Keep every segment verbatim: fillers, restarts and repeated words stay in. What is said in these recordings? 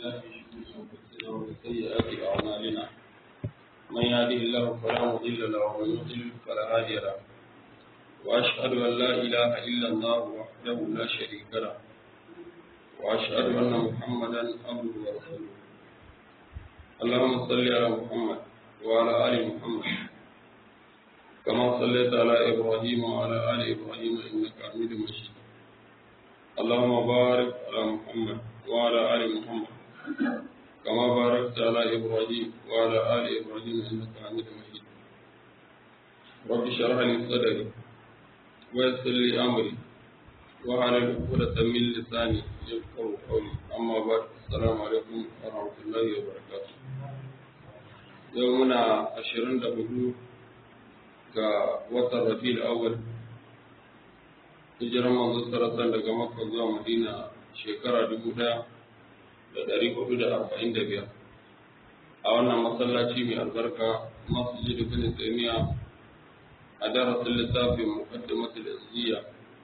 بالله من شرور أنفسنا ومن سيئات أعمالنا من يهده الله فلا مضل له ومن يضلل فلا هادي له وأشهد أن لا إله إلا الله وحده لا شريك له وأشهد أن محمدا عبده ورسوله اللهم صل على محمد وعلى آل محمد كما صليت على إبراهيم وعلى آل إبراهيم إنك حميد مجيد اللهم بارك على محمد وعلى آل محمد كما باركت على إبراهيم وعلى آل إبراهيم إنك حميد مجيد رب اشرح لي صدري ويسر لي أمري واحلل عقدة من لساني يفقهوا قولي أما بعد السلام عليكم ورحمة الله وبركاته يومنا عشرين دقيقة ga watan Rabiul Awwal hijiran manzo saratan daga Makka zuwa Madina shekara dubu ɗaya da ɗari hudu da arba'in da biyar a wannan masallaci mai albarka Masjid Ibn Taymiyyah a darasin littafin Muqaddimatul Izziya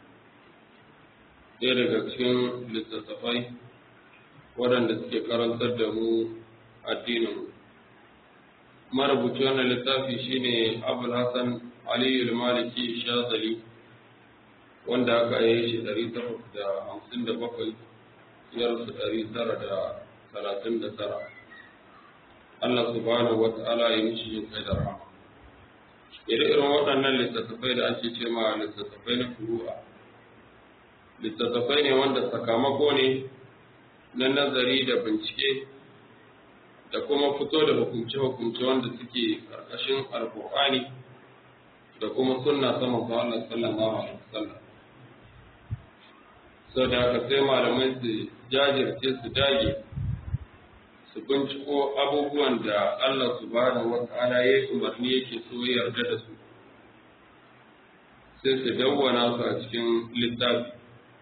ɗaya daga cikin littattafai waɗanda suke karantar da mu addinin marubuci wannan littafi shine Abul Hasan Ali al-Maliki Shazali wanda aka yi shi ɗari takwas da hamsin da bakwai ya rasu ɗari tara da talatin da tara Allah subhanahu wa ta'ala ya mishi yin kai da rahama ire-iren waɗannan littattafai da ake ce ma littattafai na furu'a littattafai ne wanda sakamako ne na nazari da bincike da kuma fito da hukumce-hukumce wanda suke ƙarƙashin alƙur'ani da kuma sunna ta manzo Allah sallallahu alaihi wasallam so da haka sai malamai su jajirce su dage su binciko abubuwan da Allah subhanahu wata'ala ya yi umarni yake so ya yarda da su sai su dawwana su a cikin littafi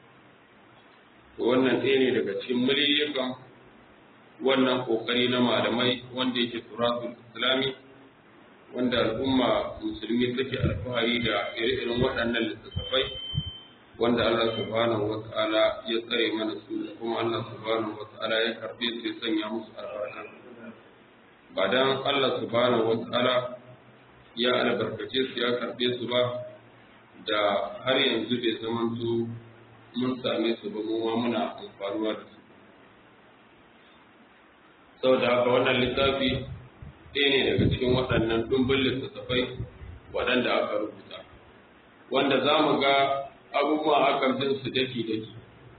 wannan ɗaya ne daga cikin miliyan wannan kokari na malamai wanda yake turatul islami wanda al'umma musulmi take alfahari da ire-iren waɗannan littattafai wanda Allah subhanahu wata'ala ya tsare mana su da kuma Allah subhanahu wata'ala ya karbe su ya sanya musu albarka ba dan Allah subhanahu wata'ala ya albarkace su ya karbe su ba da har yanzu bai zamanto mun same su ba mu ma muna amfanuwa da su saboda haka wannan littafi ɗaya ne daga cikin waɗannan ɗumbin littattafai waɗanda aka rubuta wanda za mu ga abubuwa akan bin su daki-daki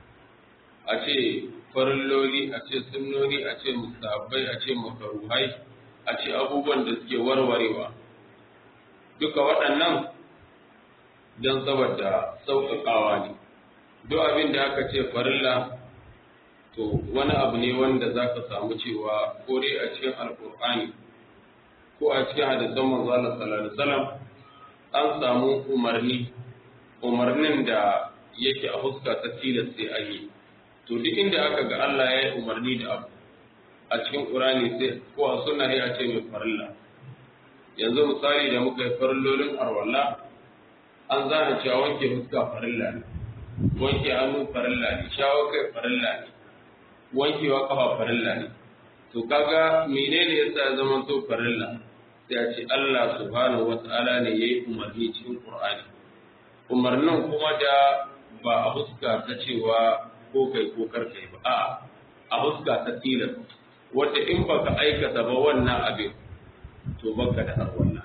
a ce farilloli a ce sunnoni a ce musabbai a ce makaruhai a ce abubuwan da suke warwarewa duka waɗannan don saboda sauƙaƙawa ne duk abin da aka ce farilla to wani abu ne wanda za ka samu cewa ko dai a cikin alkur'ani ko a cikin hadisan manzo Allah sallallahu alaihi wasallam an samu umarni umarnin da yake a huska ta tilas sai a yi to duk inda aka ga Allah ya yi umarni da abu a cikin Qur'ani sai ko a sunna sai a ce mai farilla yanzu misali da muka yi farillolin arwalla an zana cewa wanke huska farilla ne wanke hannu farilla ne shawo kai farilla ne wankewa kafa farilla ne to kaga menene yasa ya zama to farilla sai a ce Allah subhanahu wata'ala ne yayi umarni cikin Qur'ani umarnin kuma da ba a huska ta cewa ko kai ko kar kai ba a'a a huska ta tilas wanda in baka aikata ba wannan abin to baka da har wannan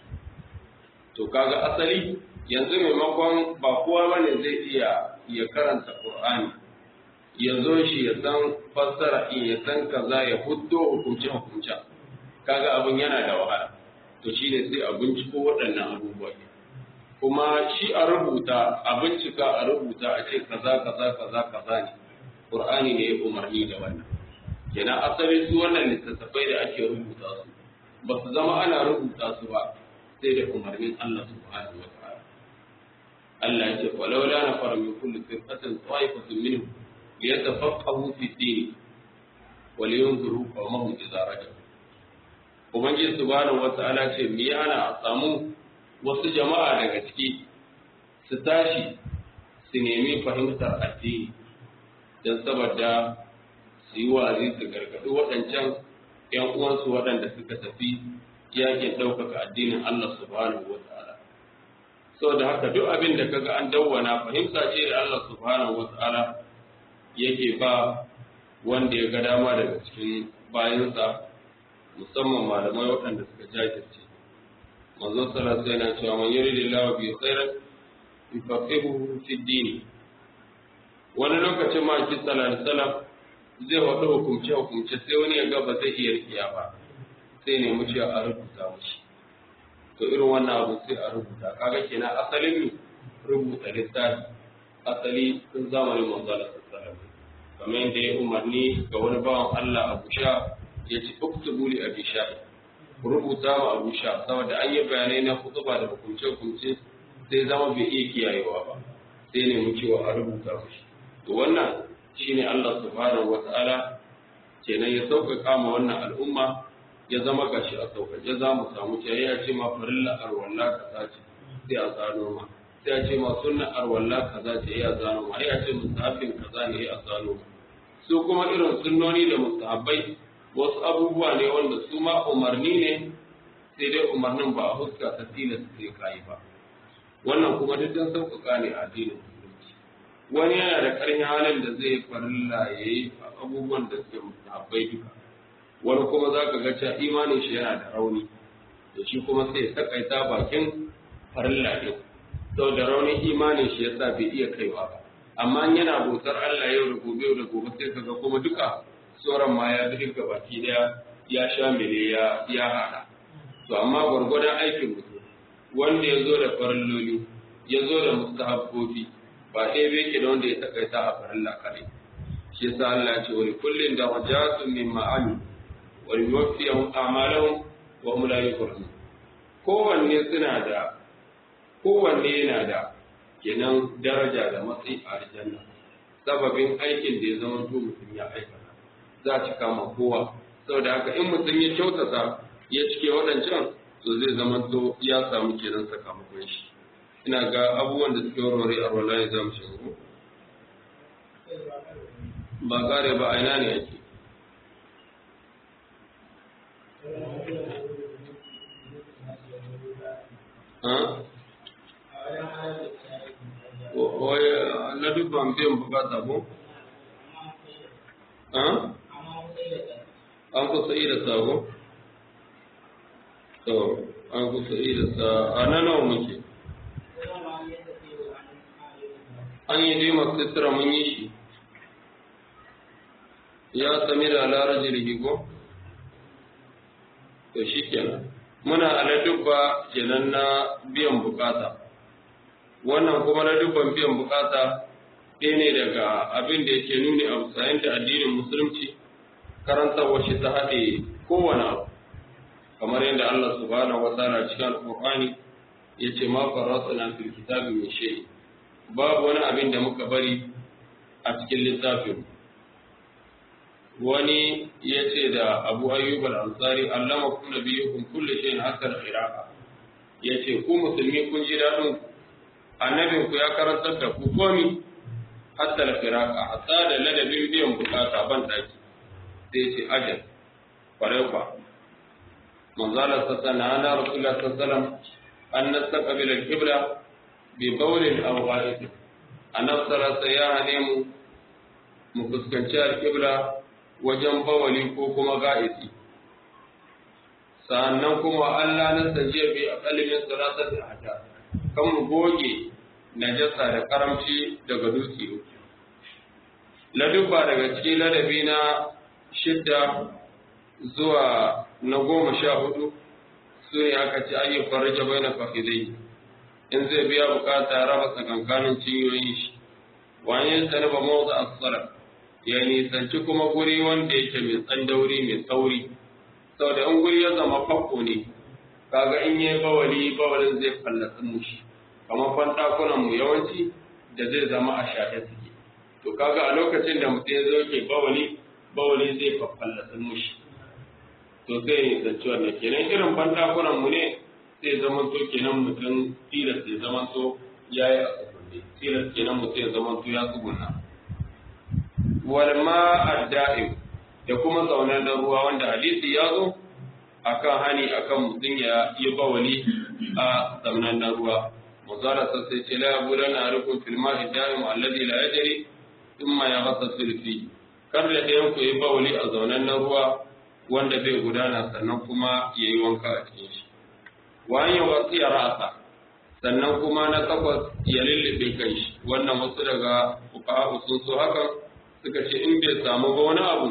to kaga asali yanzu maimakon ba kowa bane zai iya ya karanta Qur'ani ya zo shi ya san fassara in ya san kaza ya huddo hukunce hukunce kaga abin yana da wahala to shi ne sai a binciko waɗannan abubuwa kuma shi a rubuta a bincika a rubuta a ce kaza kaza kaza kaza ne Qur'ani ne ya umarni da wannan kenan asali su wannan littattafai da ake rubuta su ba su zama ana rubuta su ba sai da umarnin Allah subhanahu wa ta'ala Allah ya ce walaula na fara min kulli firqatin ta'ifatun minhum liyatafaqahu fi din wa liyunziru qawmahum idza raja'u ubangiji subhanahu wata'ala ce me yana a samu wasu jama'a daga ciki su tashi su nemi fahimtar addini don saboda su yi wa'azi su gargaɗi waɗancan ‘yan uwansu waɗanda suka tafi yakin ɗaukaka addinin Allah subhanahu wa ta'ala. Saboda haka duk abin da kaga an dawwana fahimta ce da Allah subhanahu wa ta'ala yake ba wanda ya ga dama daga cikin bayansa, musamman malamai waɗanda suka jajirce. Manzo sallallahu alaihi wasallam cewa man yuridillahu bi khairan yufaqihuhu fi din. Wani lokacin ma ki sallallahu alaihi wasallam zai wada hukumce hukumce sai wani ya ga ba zai iya riya ba, sai ne mu ce a rubuta mushi. To irin wannan abu sai a rubuta, kaga kenan asalin rubuta littafi asali sun zamanin manzo sallallahu alaihi wasallam. Kamar yadda ya umarni ga wani bawan Allah Abu Sha ya ce uktubu li Abi Sha, rubuta ma Abu Sha, saboda an yi bayanai na kutuba da hukunce-hukunce sai zama bai iya kiyayewa ba, sai ne mu cewa a rubuta mushi. To wannan shine Allah subhanahu wata'ala kenan ya sauƙaƙa ma wannan al'umma, ya zama gashi a sauƙaƙe za mu samu ta ya ce ma farilla arwalla kaza ce sai a zano ma, sai ya ce ma sunna arwalla kaza ce ya zano ma, ya ce mustahabin kaza ne ya zano ma. Su kuma irin sunnoni da mustahabbai wasu abubuwa ne wanda su ma umarni ne, sai dai umarnin ba a huska ta tilas sai kayi ba. Wannan kuma duk dan sauƙaƙa ne a addinin musulunci. Wani yana da ƙarfin halin da zai farilla ya yi abubuwan da suke mustahabbai duka, wani kuma za ka ga cewa imanin shi yana da rauni, da shi kuma sai ya takaita bakin farilla ne, sau da raunin imanin shi yasa bai iya kaiwa ba. Amma yana bautar Allah yau da gobe yau da gobe sai ka ga kuma duka sauran ma ya bi duka baki daya ya sha mele ya ya hada. To amma gwargwadon aikin mutum wanda ya zo da farilloli ya zo da mustahabbobi ba ɗaya bai ke da wanda ya takaita a farilla kare. Shi yasa Allah ya ce wani kullum da wajatun min ma'ani wa yuwaffiyahum a'malahum wa hum la yuzlamun. Kowanne suna da kowanne yana da kenan daraja da matsayi a aljanna sababin aikin da ya zama to mutum ya aikata za a cika ma kowa. Saboda haka in mutum ya kyautata ya cike waɗancan to zai zama to ya samu kenan sakamakon shi. Ina ga abubuwan da suke warware a wallahi za mu shigo ba kare ba a ina ne yake wai na dubban biyan bukata ko? An kusa yi da sabo? To, an kusa yi da sa a nan nawa muke? An yi dai masu tattara mun yi shi. Ya sami da alara jirgi ko? To shi kenan. Muna ala dubba kenan na biyan bukata. Wannan kuma na dubban biyan bukata ɗaya ne daga abin da yake nuni a tsayin da addinin musulunci karantarwa shi ta haɗe kowane abu. Kamar yadda Allah subhanahu wa ta'ala cikin Al-Qur'ani ya ce ma farasana fil kitabi min shay. Babu wani abin da muka bari a cikin littafin. Wani ya ce da Abu Ayyub al-Ansari allama kun nabiyukum kullu shay'in hatta al-qira'a. Ya ce ku musulmi kun ji dadin annabin ku ya karantar da ku komi hatta al-qira'a, hatta da ladabin biyan bukata ban daki. Sai ce ajal kwarai kwa manzala sassana ana rasulullah sallallahu an nastaqbil al-qibla bi bawlin aw ghaib. Annabi sallallahu ya hane mu mu fuskanci al-qibla wajen bawali ko kuma ga'iti. Sannan kuma Allah na sanje bi aqalmin salatat al-hajja kan mu goge najasa da karamci daga dutse. Ladubba daga cikin ladabi na shidda zuwa na goma sha hudu su ne aka ci ayyukan rage bai na fahidai in zai biya bukata raba tsakankanin cinyoyin shi wani sani ba mawza asala ya nisanci kuma guri wanda yake mai tsandauri mai tsauri saboda in guri ya zama fakko ne kaga in yi bawali bawalin zai fallasa mushi kamar fantakunan mu yawanci da zai zama a shaɗe suke to kaga a lokacin da mutum ya zo ke bawali bawali zai fallasa mushi to sai zance wannan kenan irin bandakunan mu ne sai zaman to kenan mutum tilas ya zaman to yayi a tsugunne tilas kenan mutum ya zaman to ya tsugunna wal ma adda'im da kuma zaunan ruwa wanda hadisi ya zo akan hani akan mutum ya yi bawali a zaunan ruwa muzara sai ce la yabulan arukum fil ma'i da'im alladhi la yajri thumma yaghtasil fi kar da ɗayan ku yi bawali a zaunan ruwa wanda bai gudana sannan kuma yayi wanka a cikin shi wa an yi ra'sa sannan kuma na takwas ya lullube kai shi wannan wasu daga fuqaha sun so hakan suka ce in bai samu ba wani abu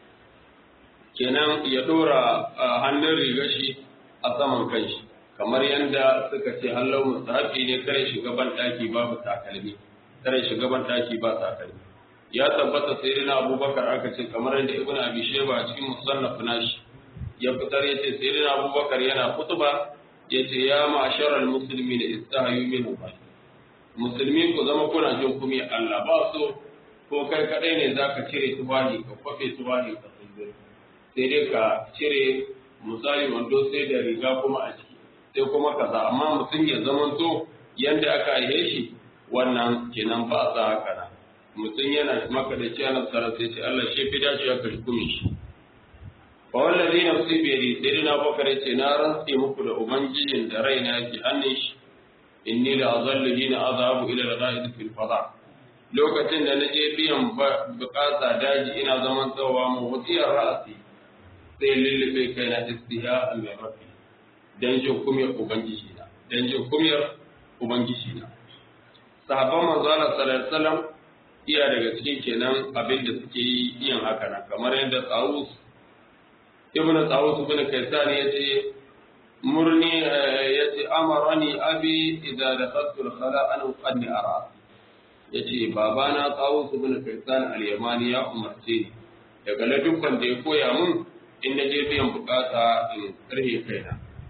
kenan ya dora hannun rigar shi a saman kai shi kamar yadda suka ce hallau musahabi ne kare shugaban daki babu takalmi kare shugaban daki ba takalmi ya tabbata sai na abubakar aka ce kamar yadda ibnu abi shayba a cikin musannaf nashi ya fitar yace sai na abubakar yana kutuba yace ya ma'asharal muslimin istahayu min Allah musulmi ku zama kuna jin kumi Allah ba so ko kai kadai ne zaka cire tuwahi ka kwafe tuwahi ka tsindir sai dai ka cire misali wando sai da riga kuma a ciki sai kuma kaza amma mutum ya zamanto yanda aka aihe shi wannan kenan ba sa haka na mutum yana maka da ciyar tsara sai ce Allah shi fi dacewa ka hukume shi fa wallazi nafsi bi yadi sayyidina bakar ce na rantse muku da ubangijin da raina yake hannun shi inni la azallu hina azabu ila al-ghaid fil fada lokacin da naje biyan bukata daji ina zaman tsawa mu wutiyar ra'asi sai lullube kai na istiha mai rafi dan jin kumiyar ubangiji na dan jin kumiyar ubangiji na sahabban manzo Allah sallallahu alaihi wasallam iya daga cikin kenan abin da suke yi yin haka nan kamar yadda Tawus ibnu Tawus ibn Kaysan yace murni yace amarani abi idza dakhaltu al-khala an uqanni ara yace babana Tawus ibn Kaysan al-Yamani ya umarce ni daga ladubban da ya koya mun in naje biyan bukata in karhe kaina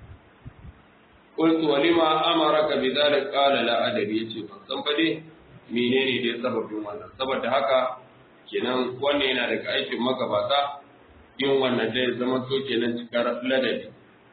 qultu walima amaraka bidhalik qala la adabi yace ban san fa dai menene dai sababin wannan saboda haka kenan wannan yana daga aikin magabata yin wannan dai zama to kenan cikar ladabi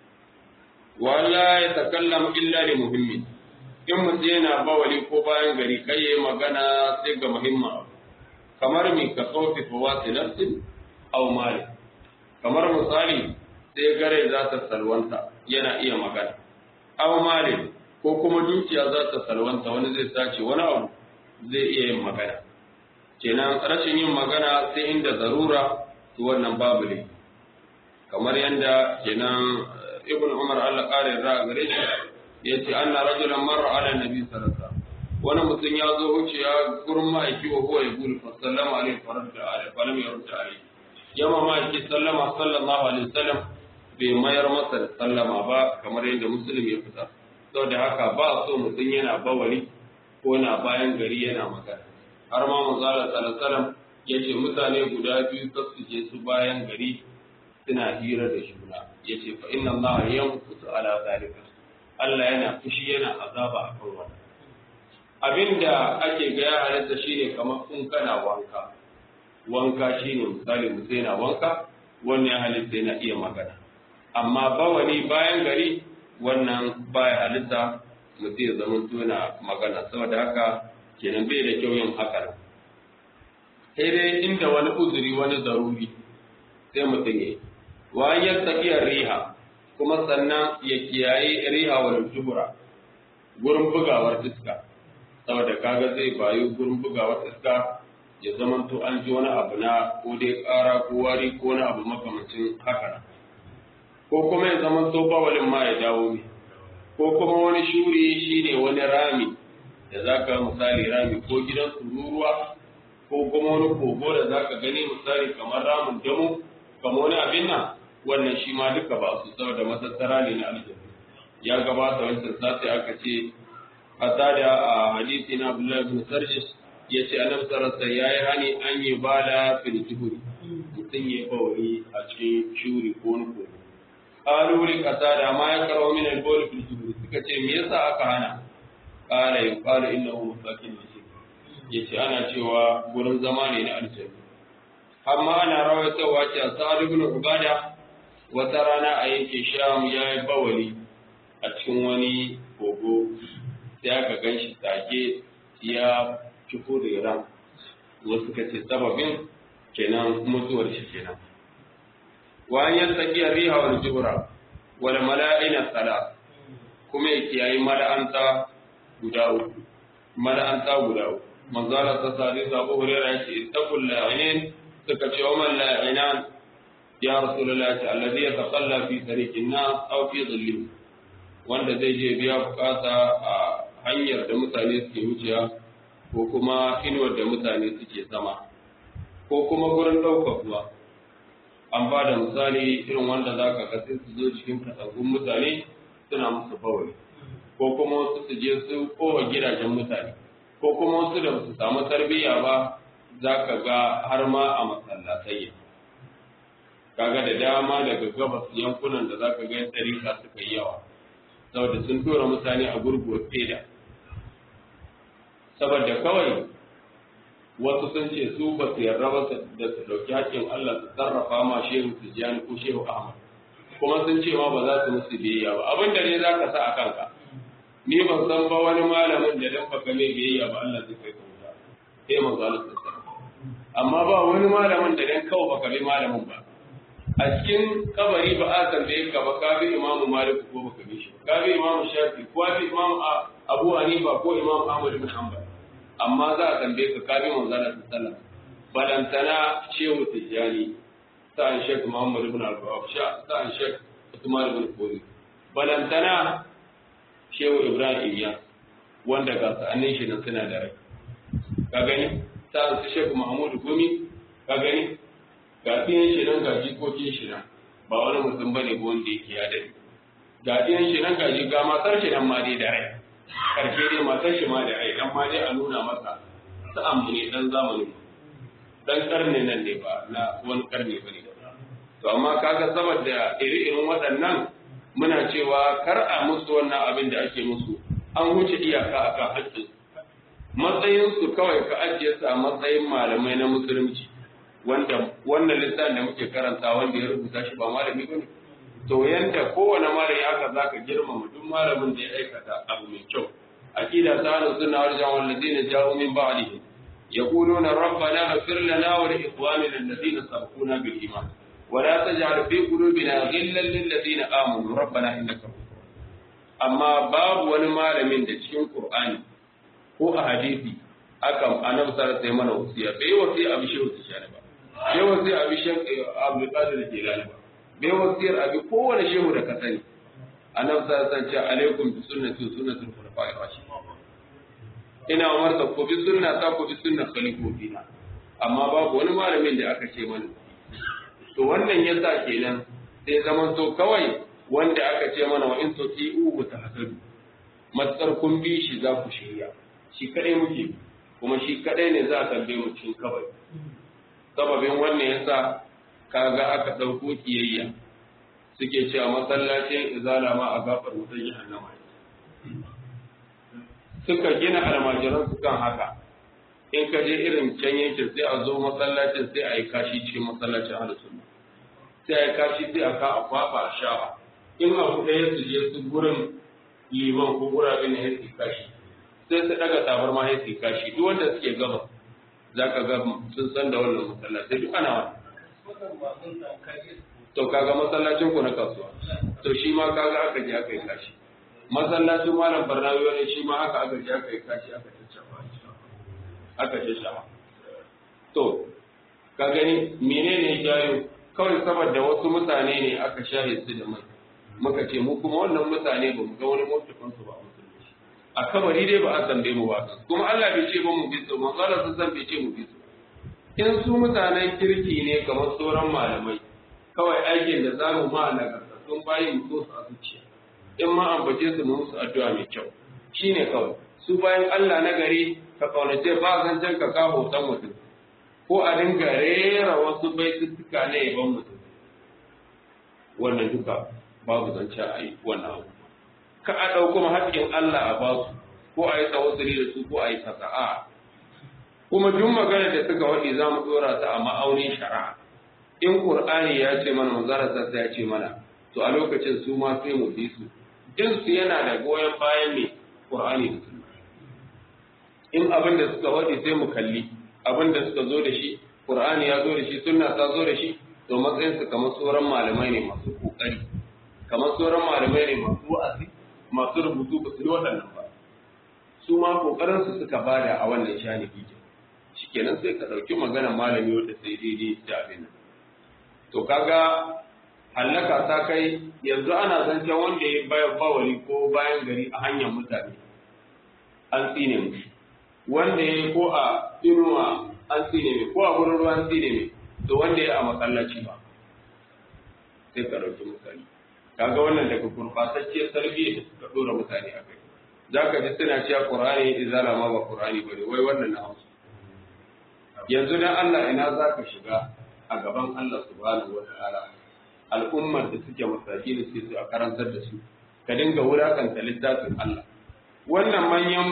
wala ya takallam illa li muhimmin in mutum yana bawali ko bayan gari kai yayi magana sai ga muhimma kamar mi ka sauti fawati nafsin aw mali kamar misali sai gare za ta salwanta yana iya magana aw mali ko kuma dukiya za ta salwanta wani zai sace wani abu zai iya yin magana kenan rashin yin magana sai inda zarura to wannan babu ne kamar yanda kenan ibn umar Allah kare ra gare shi yace anna rajulan marra ala nabi sallallahu alaihi wasallam wani mutum ya zo wuciya gurin ma'aiki wa huwa yaqulu fa sallama alaihi wa rahmatullahi fa lam yurd alaihi yamma ma'aiki sallama sallallahu alaihi wasallam bai mayar masa da sallama ba kamar yadda muslim ya fita saboda haka ba so mutum yana bawali ko na bayan gari yana magana har ma manzo Allah sallallahu alaihi wasallam yace mutane guda biyu su je su bayan gari suna hira da juna yace fa inna Allah yanqutu ala zalika Allah yana fushi yana azaba akan wannan abinda ake ga ya halatta shine kamar kun kana wanka wanka shine misali mutum yana wanka wannan ya halitta yana iya magana amma bawani bayan gari wannan baya halitta mutum ya zama tuna magana saboda haka kenan bai da kyau yin haka sai dai inda wani uzuri wani zaruri sai mutum ya yi wayar tafiyar riha kuma sannan ya kiyaye riha wa jubura gurin bugawar iska saboda kaga zai bayu gurin bugawar iska ya zama to an ji wani abu na ko dai ƙara ko wari ko wani abu makamancin haka ko kuma ya zama to bawalin ma ya dawo ne ko kuma wani shuri shine wani rami da zaka misali rami ko gidan tururuwa ko kuma wani kogo da zaka gani misali kamar ramin damo kamar wani abin nan wannan shi ma duka ba su saboda matattara ne na aljanna ya gabata wancan sati aka ce hatta da a hadisi na Abdullah bin Sarjis yace annabi sallallahu alaihi yayi hani an yi bala fil juhuri mutum ya bawli a cikin shuri ko wani kogo qalu li qatada ma yakra min al-bawl fil juhuri suka ce me yasa aka hana qala yuqalu innahu musakin yace ana cewa gurin zama ne na aljanna amma ana rawaitowa cewa Sa'ad ibn Ubada wata rana a yanke Sham ya yi bawali a cikin wani kogo sai aka gan shi take ya fito da ran wasu ka ce sababin kenan mutuwar shi kenan wa an yattaqi riha wal jura wal mala'ina salat kuma ya kiyayi mala'anta guda uku mala'anta guda uku manzo Allah ta sadi Abu Hurairah ya ce ittaqul la'inin suka ce wa man la'inan ya rasulullah ta alladhi yataqalla fi tariqin nas aw fi dhillin wanda zai je biya bukata a hanyar da mutane suke wuciya ko kuma inuwar da mutane suke sama ko kuma gurin ɗaukar ruwa an ba da misali irin wanda za ka ga sai su zo cikin katangun mutane suna musu bawai ko kuma wasu su je su kowa gidajen mutane ko kuma wasu da su samu tarbiyya ba za ka ga har ma a masallatai kaga da dama daga gabas yankunan da za ka ga tsarika suka yi yawa saboda sun tura mutane a gurguwar feda saboda kawai wasu sun ce su ba su yarda ba da su ɗauki haƙƙin Allah su sarrafa ma shehu Tijjani ko shehu Ahmad kuma sun ce ma ba za su musu biyayya ba abin da ne za ka sa a kanka ni ban san ba wani malamin da dan baka mai biyayya ba Allah zai kai ka wuta sai manzo Allah sallallahu amma ba wani malamin da dan kawai baka bi malamin ba a cikin kabari ba a tambaye ka ba ka bi Imam Malik ko baka bi shi ka bi Imam Shafi ko bi Imam Abu Hanifa ko Imam Ahmad bin Hanbal amma za a tambaye ka ka bi manzo Allah sallallahu balantana shehu Tijjani sa'an Sheikh Muhammad ibn Abdul sa'an Sheikh Usman ibn Fodi balantana shehu Ibrahim Iya wanda ga sa'annin shi nan suna da rai ka gani sa'an su Sheikh Mahmud Gumi ka gani ga ɗiyan shi nan ga jikokin shi nan ba wani mutum bane ba wanda yake ya dare ga ɗiyan shi nan ga ji ga matar shi nan ma dai da rai karshe dai matar shi ma da rai dan ma dai a nuna masa sa'an mu ne dan zamanin dan karni nan ne ba na wani karni bane to amma kaga saboda iri-irin waɗannan muna cewa kar a musu wannan abin da ake musu an wuce iyaka akan haƙƙin matsayin su kawai ka ajiye su a matsayin malamai na musulunci wanda wannan littafin da muke karanta wanda ya rubuta shi ba malami bane to yanda kowane malami haka zaka girmama duk malamin da ya aikata abu mai kyau aqida ta ahlus sunna wal jamaa alladhina ja'u min ba'dihim يقولون ربنا اغفر لنا ولإخواننا الذين سبقونا بالإيمان ولا تجعل في قلوبنا غلا للذين آمنوا ربنا إنك غفور أما باب ونمال من cikin Qur'ani ko a hadisi akan annabi sallallahu alaihi wasallam wasiya bai wasiya abi shehu tishani ba bai wasiya abi shehu Abdul Qadir Jilani ba bai wasiyar abi kowane shehu da ka sani annabi sallallahu alaihi wasallam alaikum bi sunnati sunnatul khulafa'ir rashidin ina umarta ku bi sunna ta ku bi sunna khalifofina amma babu wani malamin da aka ce mana to wannan yasa kenan sai zaman to kawai wanda aka ce mana wa in tuti'u tahtadu matsar kun bi shi za ku shirya shi kadai muke kuma shi kadai ne za a tambaye mu cikin kabari sababin wannan yasa kaga aka dauko kiyayya suke cewa masallacin izala ma a gafar wutar jahannama suka gina almajiran su kan haka in ka je irin can yankin sai a zo masallacin sai a yi kashi cikin masallacin ahlus sunna sai a yi kashi sai a ka a kwafa a sha'a in abu ɗaya su je su gurin liman ko gurabe na yasi kashi sai su daga tabarma yasi kashi duk wanda suke gaba za ka ga sun san da wannan masallaci duk ana wani to kaga masallacin ku na kasuwa to shi ma kaga aka je aka yi kashi masallacin malam barnawi wani shi ma haka aka je aka yi kashi aka caccafa aka caccafa to ka gani menene ya jayo kawai saboda wasu mutane ne aka shahe su da mai muka ce mu kuma wannan mutane ba mu ga wani mutukan su ba musulunci a kabari dai ba a tambaye mu ba kuma Allah bai ce ba mu bi su manzo Allah sun san bai ce mu bi su in su mutanen kirki ne kamar sauran malamai kawai aikin da zamu ma nagarta sun bayi mu so su a zuciya in ma ambace su mu musu addu'a mai kyau shine kawai su bayan Allah na gari ka kaunace ba zancen ka ka hoton mutum ko a dinga rera wasu baituttuka na yaban mutum wannan duka babu zance a yi wannan abu ka a ɗauko haƙƙin Allah a ba su ko a yi tawassuli da su ko a yi fasa'a kuma duk magana da suka waɗi za mu ɗora ta a ma'aunin shari'a in Qur'ani ya ce mana manzara ta ya ce mana to a lokacin su ma sai mu bi su in su yana da goyon bayan ne Qur'ani da sunna in abin da suka waɗi sai mu kalli abin da suka zo da shi Qur'ani ya zo da shi sunna ta zo da shi to matsayinsu kamar sauran malamai ne masu kokari kamar sauran malamai ne masu wa'azi masu rubutu ba su yi waɗannan ba su ma kokarinsu suka bada a wannan shani bikin shikenan sai ka ɗauki magana malami wanda sai daidai da abin nan to kaga hallaka ta kai yanzu ana zancen wanda ya bayar bawali ko bayan gari a hanyar mutane an tsine mu wanda ya ko a inuwa an tsine mai ko a gurin ruwa an tsine mai to wanda ya a masallaci ba sai ka ɗauki misali kaga wannan daga gurɓatacciyar tarbiyya da suka ɗora mutane a kai za ka ji suna cewa ƙur'ani izala ma ba ƙur'ani ba ne wai wannan na hausa yanzu dan Allah ina za ka shiga a gaban Allah subhanahu wa ta'ala al'ummar da suke masaki da su a karantar da su ka dinga wulakanta littafin Allah wannan manyan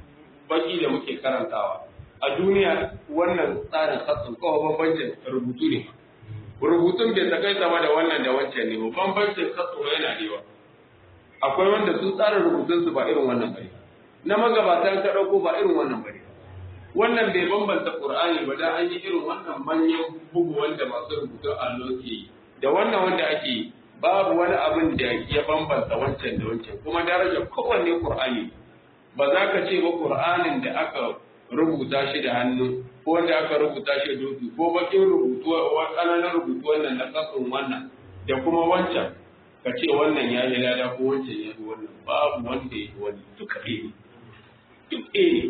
baki da muke karantawa a duniya wannan tsarin hatsin kawai bambancin rubutu ne rubutun bai takaita ba da wannan da wancan ne bambancin hatsin yana da yawa akwai wanda su tsarin rubutun su ba irin wannan bane na magabatan ka dauko ba irin wannan bane wannan bai bambanta Qur'ani ba da an yi irin wannan manyan bugu wanda masu rubutun allo ke yi da wannan wanda ake babu wani abin da ya bambanta wancan da wancan kuma darajar kowanne Qur'ani ba za ka ce ba Qur'anin da aka rubuta shi da hannu ko wanda aka rubuta shi da dutse ko bakin rubutu wa kananan rubutu wannan na kasan wannan da kuma wancan ka ce wannan ya yi lada ko wancan ya yi wannan babu wanda ya yi wani duka ne duk ne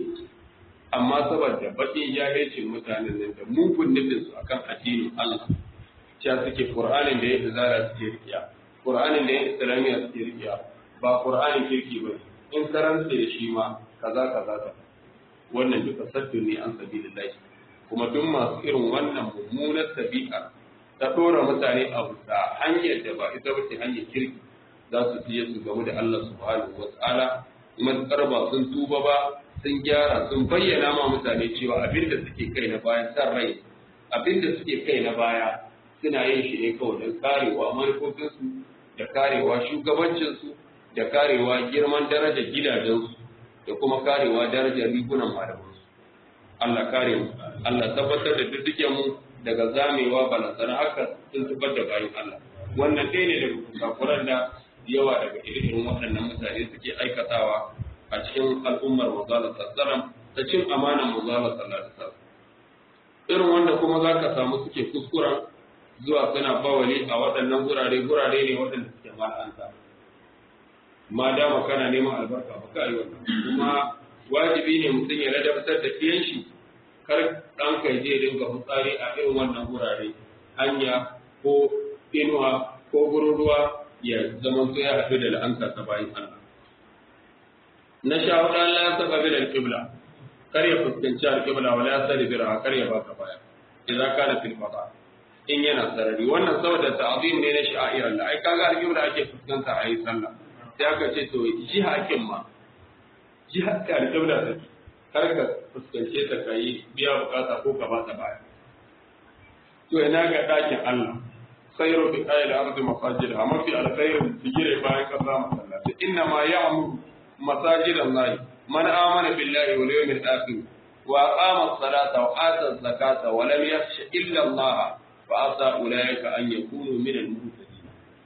amma saboda bakin jahilcin mutanen nan da mugun nufin su akan addinin Allah cewa suke Qur'anin da ya izara suke rikiya Qur'anin da ya islamiyya suke rikiya ba Qur'anin kirki ba in karanta da shi ma kaza kaza kaza wannan duka sabbin ne an sabilillahi kuma duk masu irin wannan mummunar tabi'a ta dora mutane a bisa hanyar da ba ita ba ce hanyar kirki za su fiye su gamu da Allah subhanahu wa ta'ala matuƙar ba sun tuba ba sun gyara sun bayyana ma mutane cewa abin da suke kai na baya san rai abin da suke kai na baya suna yin shi ne kawai don karewa manufofinsu da karewa shugabancinsu da karewa girman darajar gidajensu da kuma karewa darajar rigunan malamansu Allah kare mu Allah tabbatar da dukkan mu daga zamewa balantana haka sun zubar da bayan Allah wannan ɗaya ne daga kusakuran da yawa daga irin waɗannan mutane suke aikatawa a cikin al'ummar manzala sallallahu ta cin amanan manzala sallallahu alaihi irin wanda kuma za ka samu suke kuskuren zuwa suna bawali a waɗannan gurare gurare ne waɗanda suke mal'anta ma dama kana neman albarka ba ka yi wannan kuma wajibi ne mutum ya ladabtar da ɗiyan shi kar ɗan kai je dinga fitsari a irin wannan gurare hanya ko inuwa ko gurin ruwa ya zama su ya haɗu da la'anta ta bayan Allah. Na sha hudu Allah ya saka bil al-qibla kar ya fuskanci al-qibla wala ya sari bira kar ya baka baya idan kana fil fada in yana sarari wannan saboda ta'zim ne na sha'ir Allah ai kaga al-qibla ake fuskanta a yi sallah sai aka ce to jiha hakin ma jiha ta al-qibla ta kar ka fuskance ta kai biya bukata ko ka bata baya to ina ga dakin Allah khairu bi ayil ardi masajidha ma fi al-khairu tijire bayan kaza masallati inna ma ya'muru مساجد الله من آمن بالله واليوم الآخر وأقام الصلاة وآتى الزكاة ولم يخش إلا الله فعسى أولئك أن يكونوا من المهتدين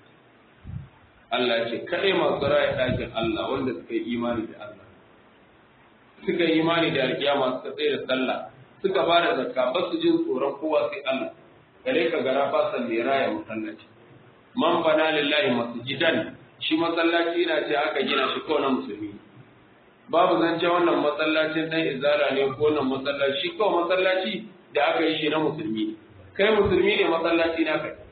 Allah ce kaɗai masu raya ɗakin Allah wanda suka yi imani da Allah suka yi imani da alkiyama suka tsaye da sallah suka ba da zakka ba su jin tsoron kowa sai Allah gare ka gara fasan mai raya masallaci man bana lillahi masjidan shi masallaci na ce aka gina shi kawai na musulmi babu zance wannan masallacin dan izala ne ko wannan masallaci shi kawai masallaci da aka yi shi na musulmi kai musulmi ne masallaci na kai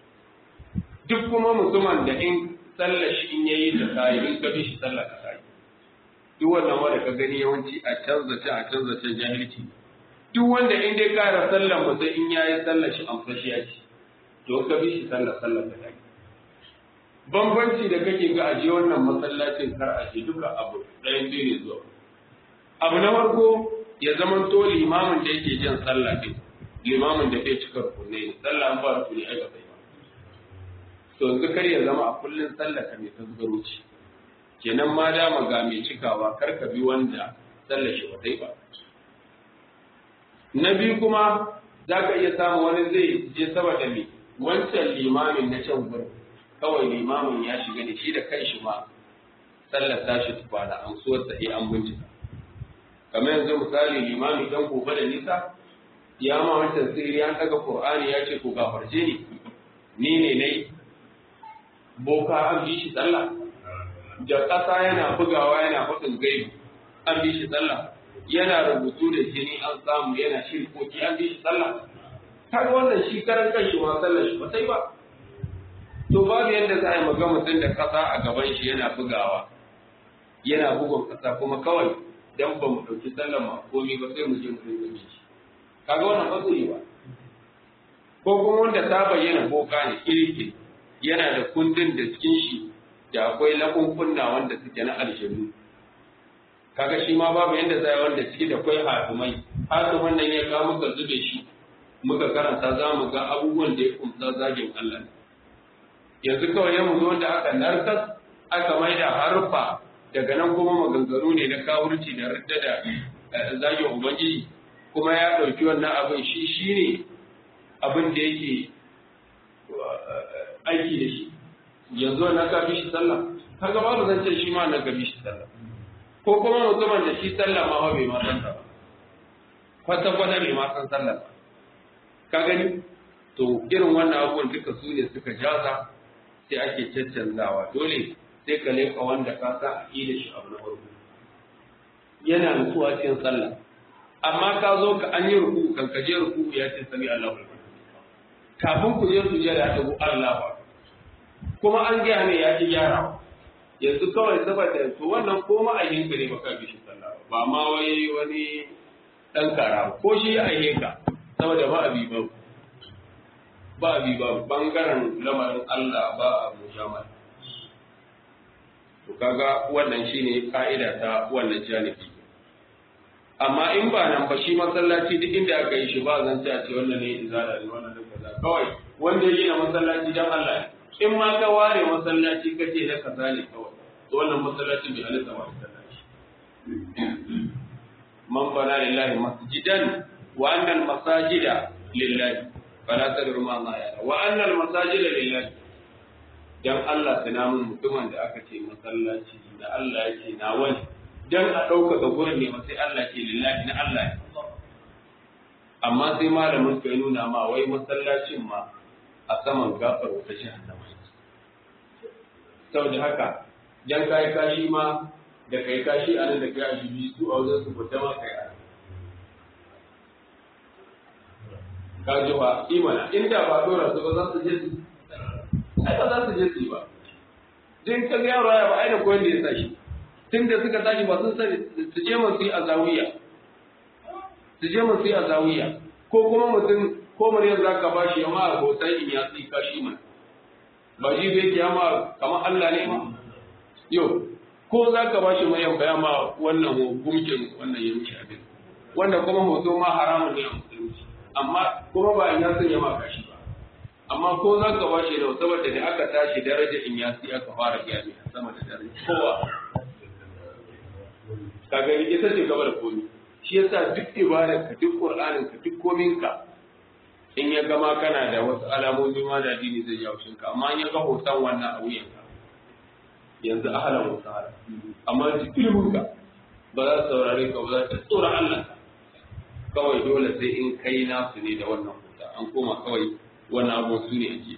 duk kuma musulman da in sallar shi in yayi da kai in ka bi shi sallar ka kai duk wannan wanda ka gani yawanci a canza ce a canza ce jahilci duk wanda in dai kara sallar mu sai in yayi sallar shi an fashi ya ci to ka bi shi sallar sallar ka kai bambanci da kake ga aje wannan masallacin kar aje duka abu ɗayan biyu ne zuwa abu na farko ya zama to limamin da yake jin sallah din limamin da bai cika rukunne ne sallah an ba rukuni ai ka sai to yanzu kar ya zama a kullun sallah ka mai tasgaro ce kenan ma dama ga mai cikawa kar ka bi wanda sallah shi ba sai ba na biyu kuma za ka iya samu wani zai je saboda me wancan limamin na can gurin kawai limamin ya shiga da shi da kanshi ma sallar tashi tufana an so ta yi an bincika kamar yanzu misali limami dan gobe da nisa ya ma wancan sirri an daga qur'ani ya ce ko gafarce ni ni ne nayi boka an bi shi sallah da kasa yana bugawa yana faɗin gaibi an bi shi sallah yana rubutu da jini an samu yana shirkoki an bi shi sallah har wannan shi karan kanshi ma sallar shi ba sai ba to babu yadda za a yi maga mutum da kasa a gaban shi yana bugawa yana bugun kasa kuma kawai dan ba mu ɗauki sallar ma komai ba sai mu je mu rinka shi kaga wannan ba zai ba ko kuma wanda ta bayyana boka ne kirki yana da kundin da cikin shi da akwai lakunkunna wanda suke na aljanu kaga shi ma babu yanda zai wanda ciki da akwai hatumai hatuman nan ya kawo muka zube shi muka karanta za mu ga abubuwan da ya kumsa zagin Allah yanzu kawai ya mu zo da aka narkas aka maida harfa daga nan kuma maganganu ne na kawurci da radda da zagin ubangiji kuma ya ɗauki wannan abin shi shi ne abin da yake aiki da shi yanzu na kafi shi sallah kaga babu zan ce shi ma na gabi shi sallah ko kuma mutumin da shi sallah ma bai ma san ba kwata kwata bai ma san sallah ba ka gani to irin wannan abubuwan duka su ne suka jaza sai ake caccanzawa dole sai ka leƙa wanda ka sa a da shi abu na farko yana nutsuwa cikin sallah amma ka zo ka an yi ruku kan ka je ruku ya ce sami Allahu akbar kafin ku je su je da tabu Allah kuma an gaya ne ya ci gyara yanzu kawai saboda to wannan ko ma ayyin ka ne baka bi shi sallah ba ma wai wani dan kara ko shi ya ayyin ka saboda ba abi ba ba abi ba bangaren lamarin Allah ba a mujamala to kaga wannan shine ka'ida ta wannan janibi amma in ba nan ba shi masallaci duk inda aka yi shi ba zan ce a ce wannan ne izala ne wannan ne kaza kawai wanda ya gina masallaci dan Allah in ma ka ware masallaci kace na kaza ne kawai to wannan masallaci bai halitta ba masallaci man bana lillahi masjidan wa anna al masajida lillahi fala tadru ma ma ya wa anna al masajida lillahi dan Allah tunamin mutumin da aka ce masallaci da Allah yake na wani dan a ɗaukaka gurin ne sai Allah ke lillahi na Allah ne amma sai malamin ka nuna ma wai masallacin ma a saman gafar wata jahannama saboda haka dan kai kashi ma da kai kashi a nan da kai a shi su a wajen su fita ma kai a ka ji ba imana inda ba dora su ba za su je su ai ba za su je su ba din ka ga yaro ya ba ai da koyon da ya sa shi tun da suka tashi ba sun sani su je mu yi a zawiya su je mu yi a zawiya ko kuma mutum ko muryar za ka bashi ya ma hoton in ya tsi kashi mai ba shi bai ki ma kamar Allah ne ma yau ko za ka bashi mai yamba ma wannan hukuncin wannan ya mishi abin wanda kuma hoto ma haramun ne a musulunci amma kuma ba in ya sanya ma kashi ba amma ko za ka bashi da saboda da aka tashi daraja in ya tsi aka fara kiyami sama da daraja kowa ka gani ita ce gaba da komi shi yasa duk ibadar ka duk qur'anin ka duk komin ka in ya gama kana da wasu alamomi ma da addini zai jawo shinka amma in ya ga hoton wannan a wuyan ka yanzu ahlan wa sahlan amma duk ilimin ka ba za su saurare ka ba za ta tsora Allah kawai dole sai in kai nasu ne da wannan hoton an koma kawai wannan abu su ne ake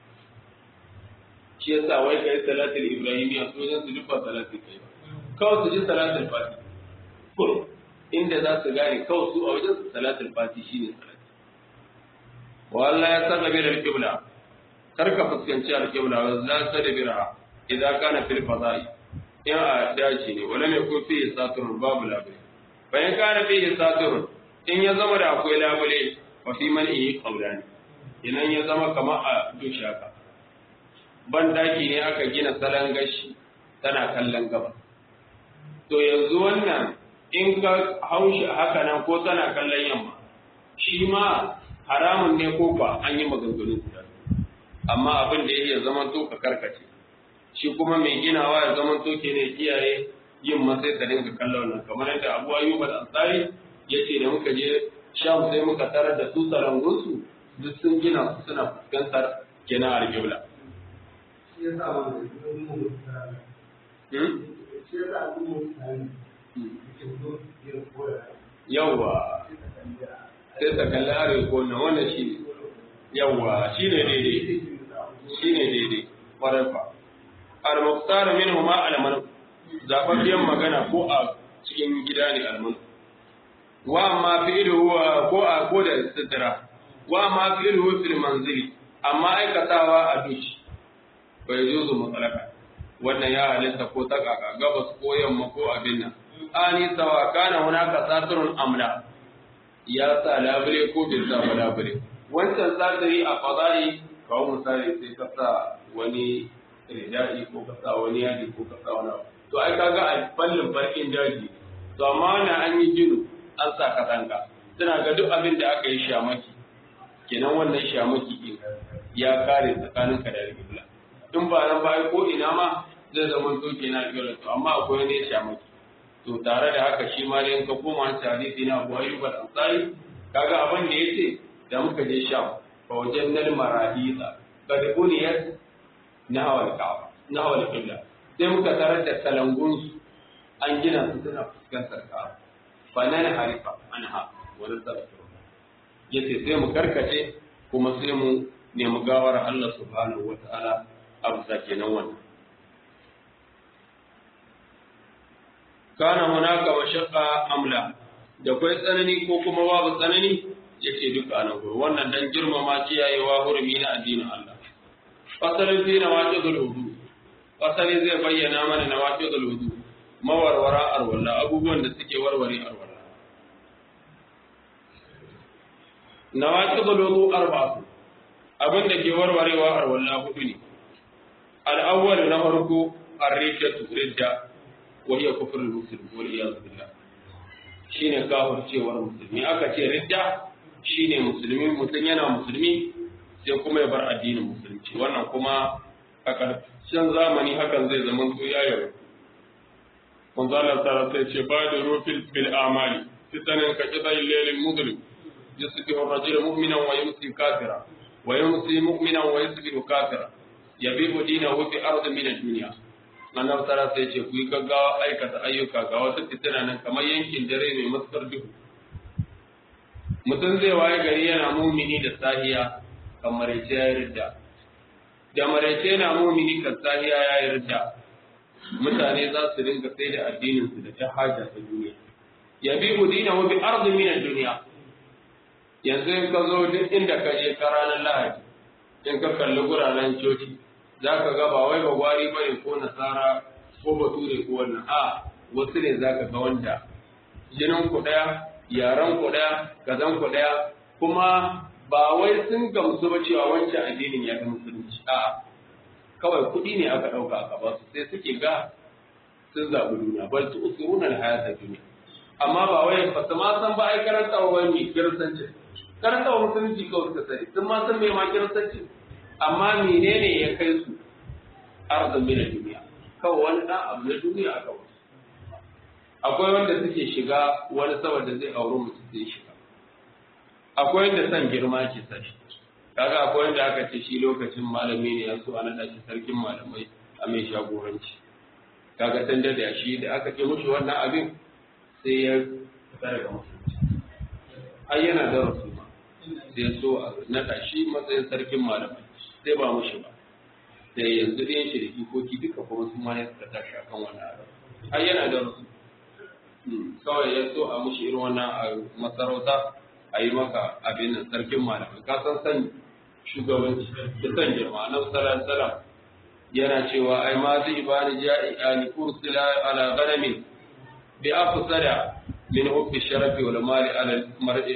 shi yasa wai kai salatul ibrahimiyya so zan su duba salatul kai kawai su ji salatul fati ko inda za su gane kawai su a wajen su salatul fati shine salati wallahi ya saka bi al-qibla karka fuskanci al-qibla wa la tadbira idan kana fil fada'i in a dace ne wala mai ko fi saturun babu labule bayan kana fi saturun in ya zama da akwai labule wa fi man'i qawlani idan ya zama kamar a dushaka ban daki ne aka gina salan gashi tana kallon gaba to yanzu wannan in ka haushi haka nan ko tana kallon yamma shi ma haramun ne ko ba an yi maganganu guda amma abin da yake zaman to ka karkace shi kuma mai ginawa ya zaman to ke ne kiyaye yin masai ka dinga kallon nan kamar yadda Abu Ayyub al-Ansari yace da muka je Sham sai muka tarar da su sarangunsu duk sun gina su suna fuskantar kenan alƙibla. shi ya sa wani mu mutane shi ya sa mu mutane ke zo yin koyar yawwa sai ta kalli arewa ko na wannan shi ne yawwa shi ne daidai shi ne daidai ƙwarar fa al-muqtar minhu ma al-man zafafiyan magana ko a cikin gida ne al-man wa ma fi'luhu ko a ko da istidra wa ma fi'luhu fil manzili amma aikatawa a dushi bai juzu mutlaka wannan ya halitta ko ta kaka gabas ko yamma ko abin nan ani sawa kana hunaka satrun amla ya sa labure ko bai sa labure wancan satiri a fadai kawo misali sai ka sa wani ridai ko ka sa wani yadi ko ka sa wani to ai kaga a fallin barkin daji to amma wannan an yi jinu an sa katanka suna ga duk abin da aka yi shamaki kenan wannan shamaki din ya kare tsakaninka da alƙibla in ba nan ba ko ina ma zai zama to kenan alƙibla to amma akwai ne shamaki to tare da haka shi ma dai in ka koma wancan hadisi na Abu Ayyub al-Ansari kaga abin da yace da muka je Sham fa wajannal marahida qad buniyat nahwa al-Ka'ba nahwa al-Qibla sai muka tarar da salangun su an gina su suna fuskantar Ka'ba fa nan harifa anha wa nazaratu yace sai mu karkace kuma sai mu nemi gawar Allah subhanahu wataala a bisa kenan wannan kana hunaka mashaqqa amla da kai tsanani ko kuma babu tsanani yace duka anan gurin wannan dan girmama kiyayewa hurumi na addinin Allah fasalin fi nawaqidul wudu fasali zai bayyana mana nawaqidul wudu mawarwara arwalla abubuwan da suke warware arwalla nawaqidul wudu arba'atu abin da ke warwarewa arwalla hudu ne al-awwal na farko ar-rijatu ridda وهي كفر المسلم والعياذ بالله shine kafircewar musulmi aka ce ridda shine musulmi mutum yana musulmi sai kuma ya bar addinin musulunci wannan kuma a ƙarshen zamani hakan zai zama to ya yaro manzo Allah ta sai ce ba da rufil bil amali fitanan ka kida lailil mudlim yusbihu ar-rajulu mu'minan wa yumsi kafira wa yumsi mu'minan wa yusbihu kafira yabi'u dinahu fi ardin min ad-dunya annabi tara sai ce ku yi gaggawa aikata ayyuka ga wata fitina nan kamar yankin dare mai maskar duhu mutum zai waye gari yana mumini da sahiya kamar yace ya ridda da maraice yana mumini kan sahiya ya ridda mutane za su dinga sai da addinin su da ta haja ta duniya yabi udina wa bi ardi min ad-dunya yanzu in ka zo duk inda ka je ka ranar lahadi in ka kalli guraren coci za ka ga ba wai ba gwari ba ne ko nasara ko bature ko wannan a wasu ne za ka ga wanda jinin ku ɗaya yaran ku ɗaya kazan ku ɗaya kuma ba wai sun gamsu ba cewa wancan addinin ya fi musulunci a kawai kuɗi ne aka ɗauka aka ba su sai suke ga sun zaɓi duniya bal tu usuruna al-hayata dunya amma ba wai ba su ma san ba ai karanta wa wani kiristanci karanta wa musulunci kawai suka sani sun ma san me ma kiristanci amma menene ya kai su arzun mina duniya kawai wani ɗan abu na duniya a kawai akwai wanda suke shiga wani saboda zai auri mutum zai shiga akwai wanda san girma ke sashi kaga akwai wanda aka ce shi lokacin malami ne ya so a naɗa shi sarkin malamai a mai shagoranci kaga san da shi da aka ce mushi wannan abin sai ya fita daga musulunci ai yana da rasu ma sai so a naɗa shi matsayin sarkin malamai sai ba mushi ba sai yanzu da yanshi da ikoki duka kuma su ma ne suka tashi akan wannan abu ai yana da rasu kawai ya so a mushi irin wannan a masarauta a yi maka abin nan sarkin malamai ka san san shugabanci da san girma na sallallahu alaihi yana cewa ai ma zai ba ni ja'i ursila ala ghanami bi afsada min hubbi sharafi wal mali ala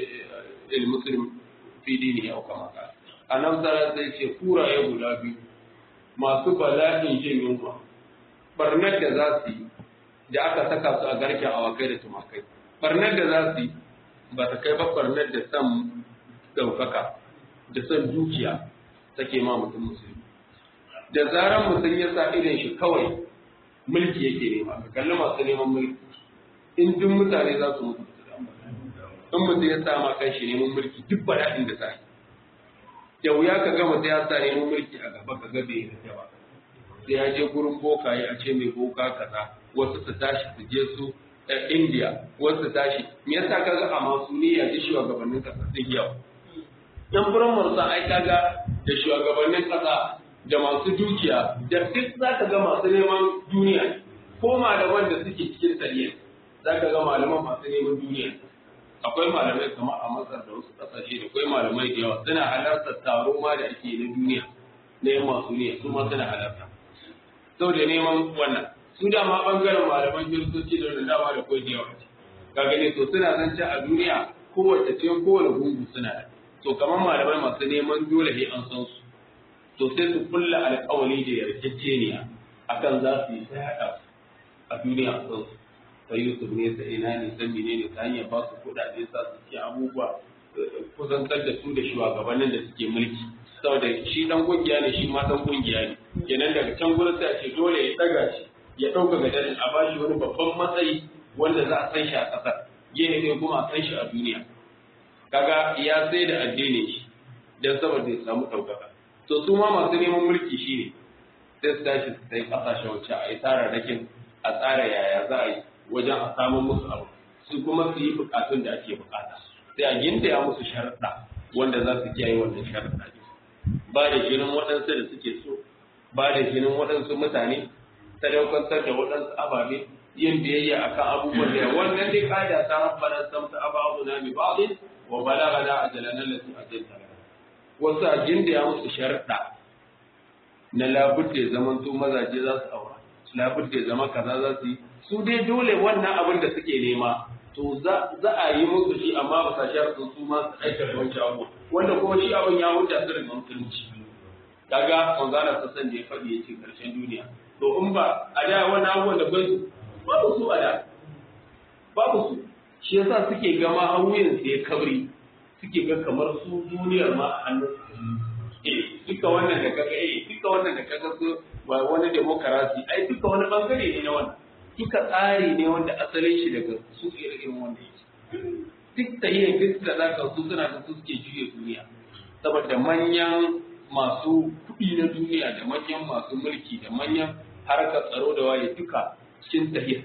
al muslim fi dinihi aw kama qala annabi sallallahu alaihi ce kuraye guda biyu masu bala'in jin yunwa barnar da za su yi da aka saka su a garken awakai da tumakai barnar da za su yi ba ta kai ba barnar da san daukaka da san dukiya take ma mutum musulmi da zaran mutum ya sa irin shi kawai mulki yake nema ka kalli masu neman mulki in duk mutane za su mutu in mutum ya sa ma kan shi neman mulki duk bala'in da sa da wuya ka gama sai ya sa neman mulki a gaba ka ga bai yarda ba sai ya je gurin bokaye a ce mai boka kaza wasu su tashi su je su India wasu su tashi me yasa kaga a masuniya da shugabannin kasa sun yawa yan firamar sa ai kaga da shugabannin kasa da masu dukiya da duk za ka ga masu neman duniya ko malaman da suke cikin tsariya za ka ga malaman masu neman duniya akwai malamai kamar a Masar da wasu ƙasashe da akwai malamai da yawa suna halartar taro ma da ake na duniya na yan masu ne su ma suna halarta sau da neman wannan su dama ɓangaren malaman kiristoci da wanda dama da kwai da yawa ka gani to suna zance a duniya kowace ce kowane gungu suna da to kamar malamai masu neman dole ne an san su to sai su kulla alƙawari da yarjejeniya akan za su yi ta haɗa a duniya a san su sai Yusuf ne sai ina ne san menene ta hanyar ba su kuɗaɗe sa su ci abubuwa kusantar da su da shugabannin da suke mulki saboda shi dan kungiya ne shi ma dan kungiya ne kenan daga can gurin sai a ce dole ya daga shi ya ɗauka gadarin a ba shi wani babban matsayi wanda za a san shi a ƙasar gehe ne kuma a san shi a duniya kaga ya sai da addinin shi dan saboda ya samu ɗaukaka to su ma masu neman mulki shine sai su tashi su sai ƙasashen wacce a yi tararrakin a tsara yaya za a yi wajen a samun musu abu su kuma su yi bukatun da ake bukata sai a gindaya musu sharaɗa wanda za su kiyaye wannan sharaɗa ne ba da jinin waɗansu da suke so ba da jinin waɗansu mutane sadaukantar da waɗansu ababe yin biyayya akan abubuwan da wannan dai ƙa'ida ta rabbana samta aba'una bi ba'd wa balaghana ajalana allati ajalta wasu a gindaya musu sharaɗa na labudda ya zamanto mazaje za su aura labudda ya zama kaza za su yi su dai dole wannan abin da suke nema to za a yi musu shi amma ba sa sharadin su ma su aikata wancan abu wanda kuma shi abin ya huta su daga musulunci kaga manzana sassan da ya faɗi ya ce ƙarshen duniya to in ba a da wannan abubuwan da bai su babu su a da babu su shi yasa suke gama hauyin su ya kabri suke ga kamar su duniyar ma a hannun eh duka wannan da kaga eh duka wannan da kaga su wani demokarasi ai duka wani bangare ne na wannan duka tsari ne wanda asalin shi daga su irin wanda yake duk da yin duk da zaka su suna da su suke juye duniya saboda manyan masu kuɗi na duniya da manyan masu mulki da manyan harkar tsaro da waye duka cikin tahiyar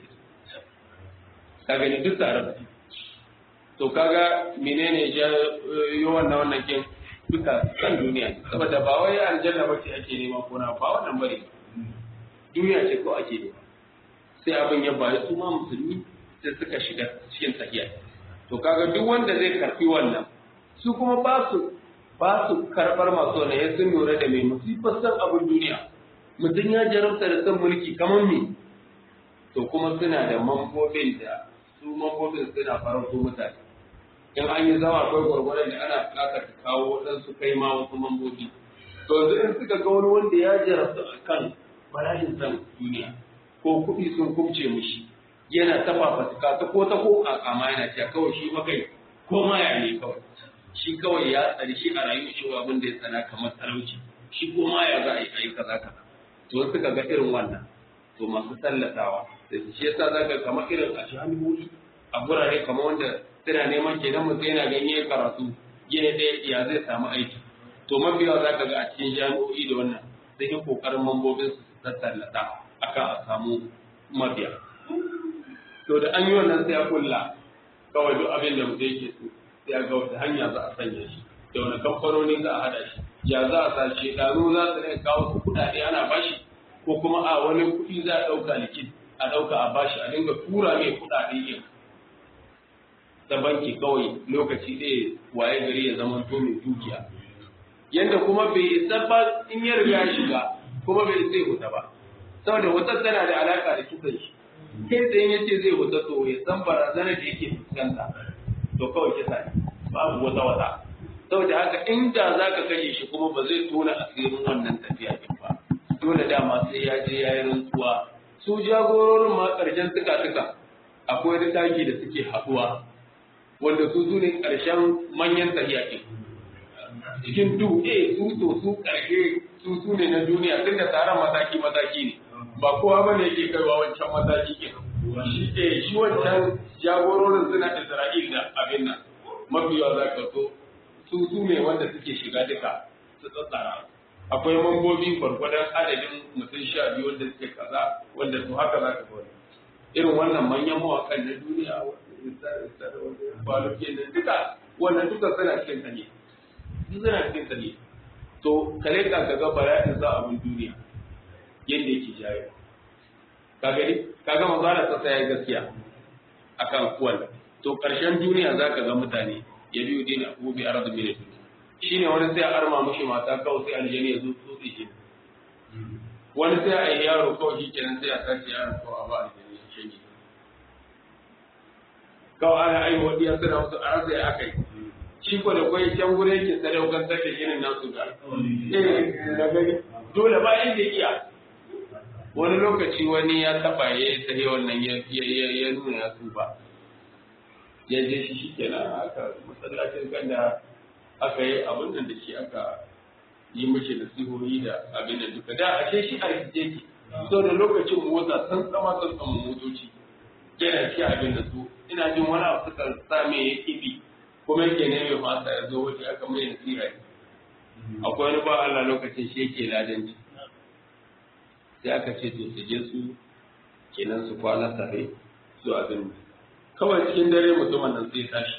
ka gani duk tare da to kaga menene ya yi wannan wannan kin duka kan duniya saboda ba wai aljanna bace ake nema ko na ba wannan bane duniya ce ko ake nema sai abin ya bayi su ma musulmi sai suka shiga cikin tahiya to kaga duk wanda zai karfi wannan su kuma ba su ba su karbar masu wannan ya sun lura da mai musifar san abin duniya mutum ya jarumta da san mulki kamar me to kuma suna da mambobin da su mambobin suna farauto mutane in an yi zama akwai gwargwaron da ana buƙatar ta kawo waɗansu kai ma wasu mambobi to yanzu in suka ga wani wanda ya jarabta a kan bala'in san duniya ko kuɗi sun kubce mishi yana ta fafatuka ta ko ta ko kama yana cewa kawai shi makai ko ma ya ne kawai shi kawai ya tsari shi a rayuwar shi abin da ya tsana kamar talauci shi ko ma ya za a yi ayi kaza kaza to suka ga irin wannan to masu tallatawa da shi yasa zaka kamar irin a jami'o'i a gurare kamar wanda suna neman kenan mutum yana ganye karatu gine ɗaya ya zai samu aiki to mafi yawa zaka ga a cikin jami'o'i da wannan sai yin kokarin mambobin su su tallata akan a samu mabiya to da an yi wannan sai ya kulla kawai duk abin da mutum yake so sai a ga wata hanya za a sanya shi da wani kamfanoni za a hada shi ya za a sa shekaru za su rinka kawo su kuɗaɗe ana bashi ko kuma a wani kuɗi za a ɗauka likit a ɗauka a bashi a dinga tura mai kuɗaɗe yin ta banki kawai lokaci ɗaya waye gari ya zama to mai dukiya yadda kuma bai isa ba in ya riga ya shiga kuma bai zai huta ba saboda wutar tana da alaka da kisan shi kai tsayin ya ce zai huta to ya san barazanar da yake fuskanta to kawai kisa ne babu wata wata saboda haka inda za ka kashe shi kuma ba zai tona asirin wannan tafiya din ba dole dama sai ya je ya yi rantsuwa su jagororin ma ƙarshen tuka-tuka akwai wani daki da suke haɗuwa wanda su su ne ƙarshen manyan tafiya ɗin cikin du eh su to su ƙarshe su su ne na duniya tun da tsaron mataki-mataki ne ba kowa ba ne yake kaiwa wancan mataki ke shi eh shi wancan jagororin suna Isra'il da abin nan mafi yawa za ka so su su ne wanda suke shiga duka su tsatsara akwai mambobi gwargwadon adadin mutum sha biyu wanda suke kaza wanda to haka za ka gwada irin wannan manyan mawakan na duniya wanda isa isa da wanda baluke ne duka wannan duka suna cikin tsane suna cikin tsane to kare ka ga bala'in za abin duniya yadda yake jayo ka gani ka ga manzo Allah sai ya gaskiya akan wannan to karshen duniya zaka ga mutane ya biyu dini abu bi arad min duniya shine wani sai a arma mushi mata kawai sai aljani ya zo tsotsi shi wani sai a yi yaro kawai shi kenan sai a sace yaron kawai a ba aljani ya shege kawai ana aiwa diya suna wasu a rasa ya aka yi shi ko da kwai can gure yake sadaukantar da ginin nasu ga eh da gani dole ba yanda iya wani lokaci wani ya taba ya yi sai wannan ya ya nuna ya tuba ya je shi shikenan aka masallacin ganda aka yi abin nan da shi aka yi mishi nasihohi da abin da duka da ashe shi a rikice ki so da lokacin motsa san tsama san tsama motoci yana shi abin da su ina jin wani abu suka same ya kibi kuma yake ne mai fasa ya zo wuce aka mai nasira akwai wani ba Allah lokacin shi yake ladanci sai aka ce to su je su kenan su kwana tare su abin kawai cikin dare mutumin nan sai tashi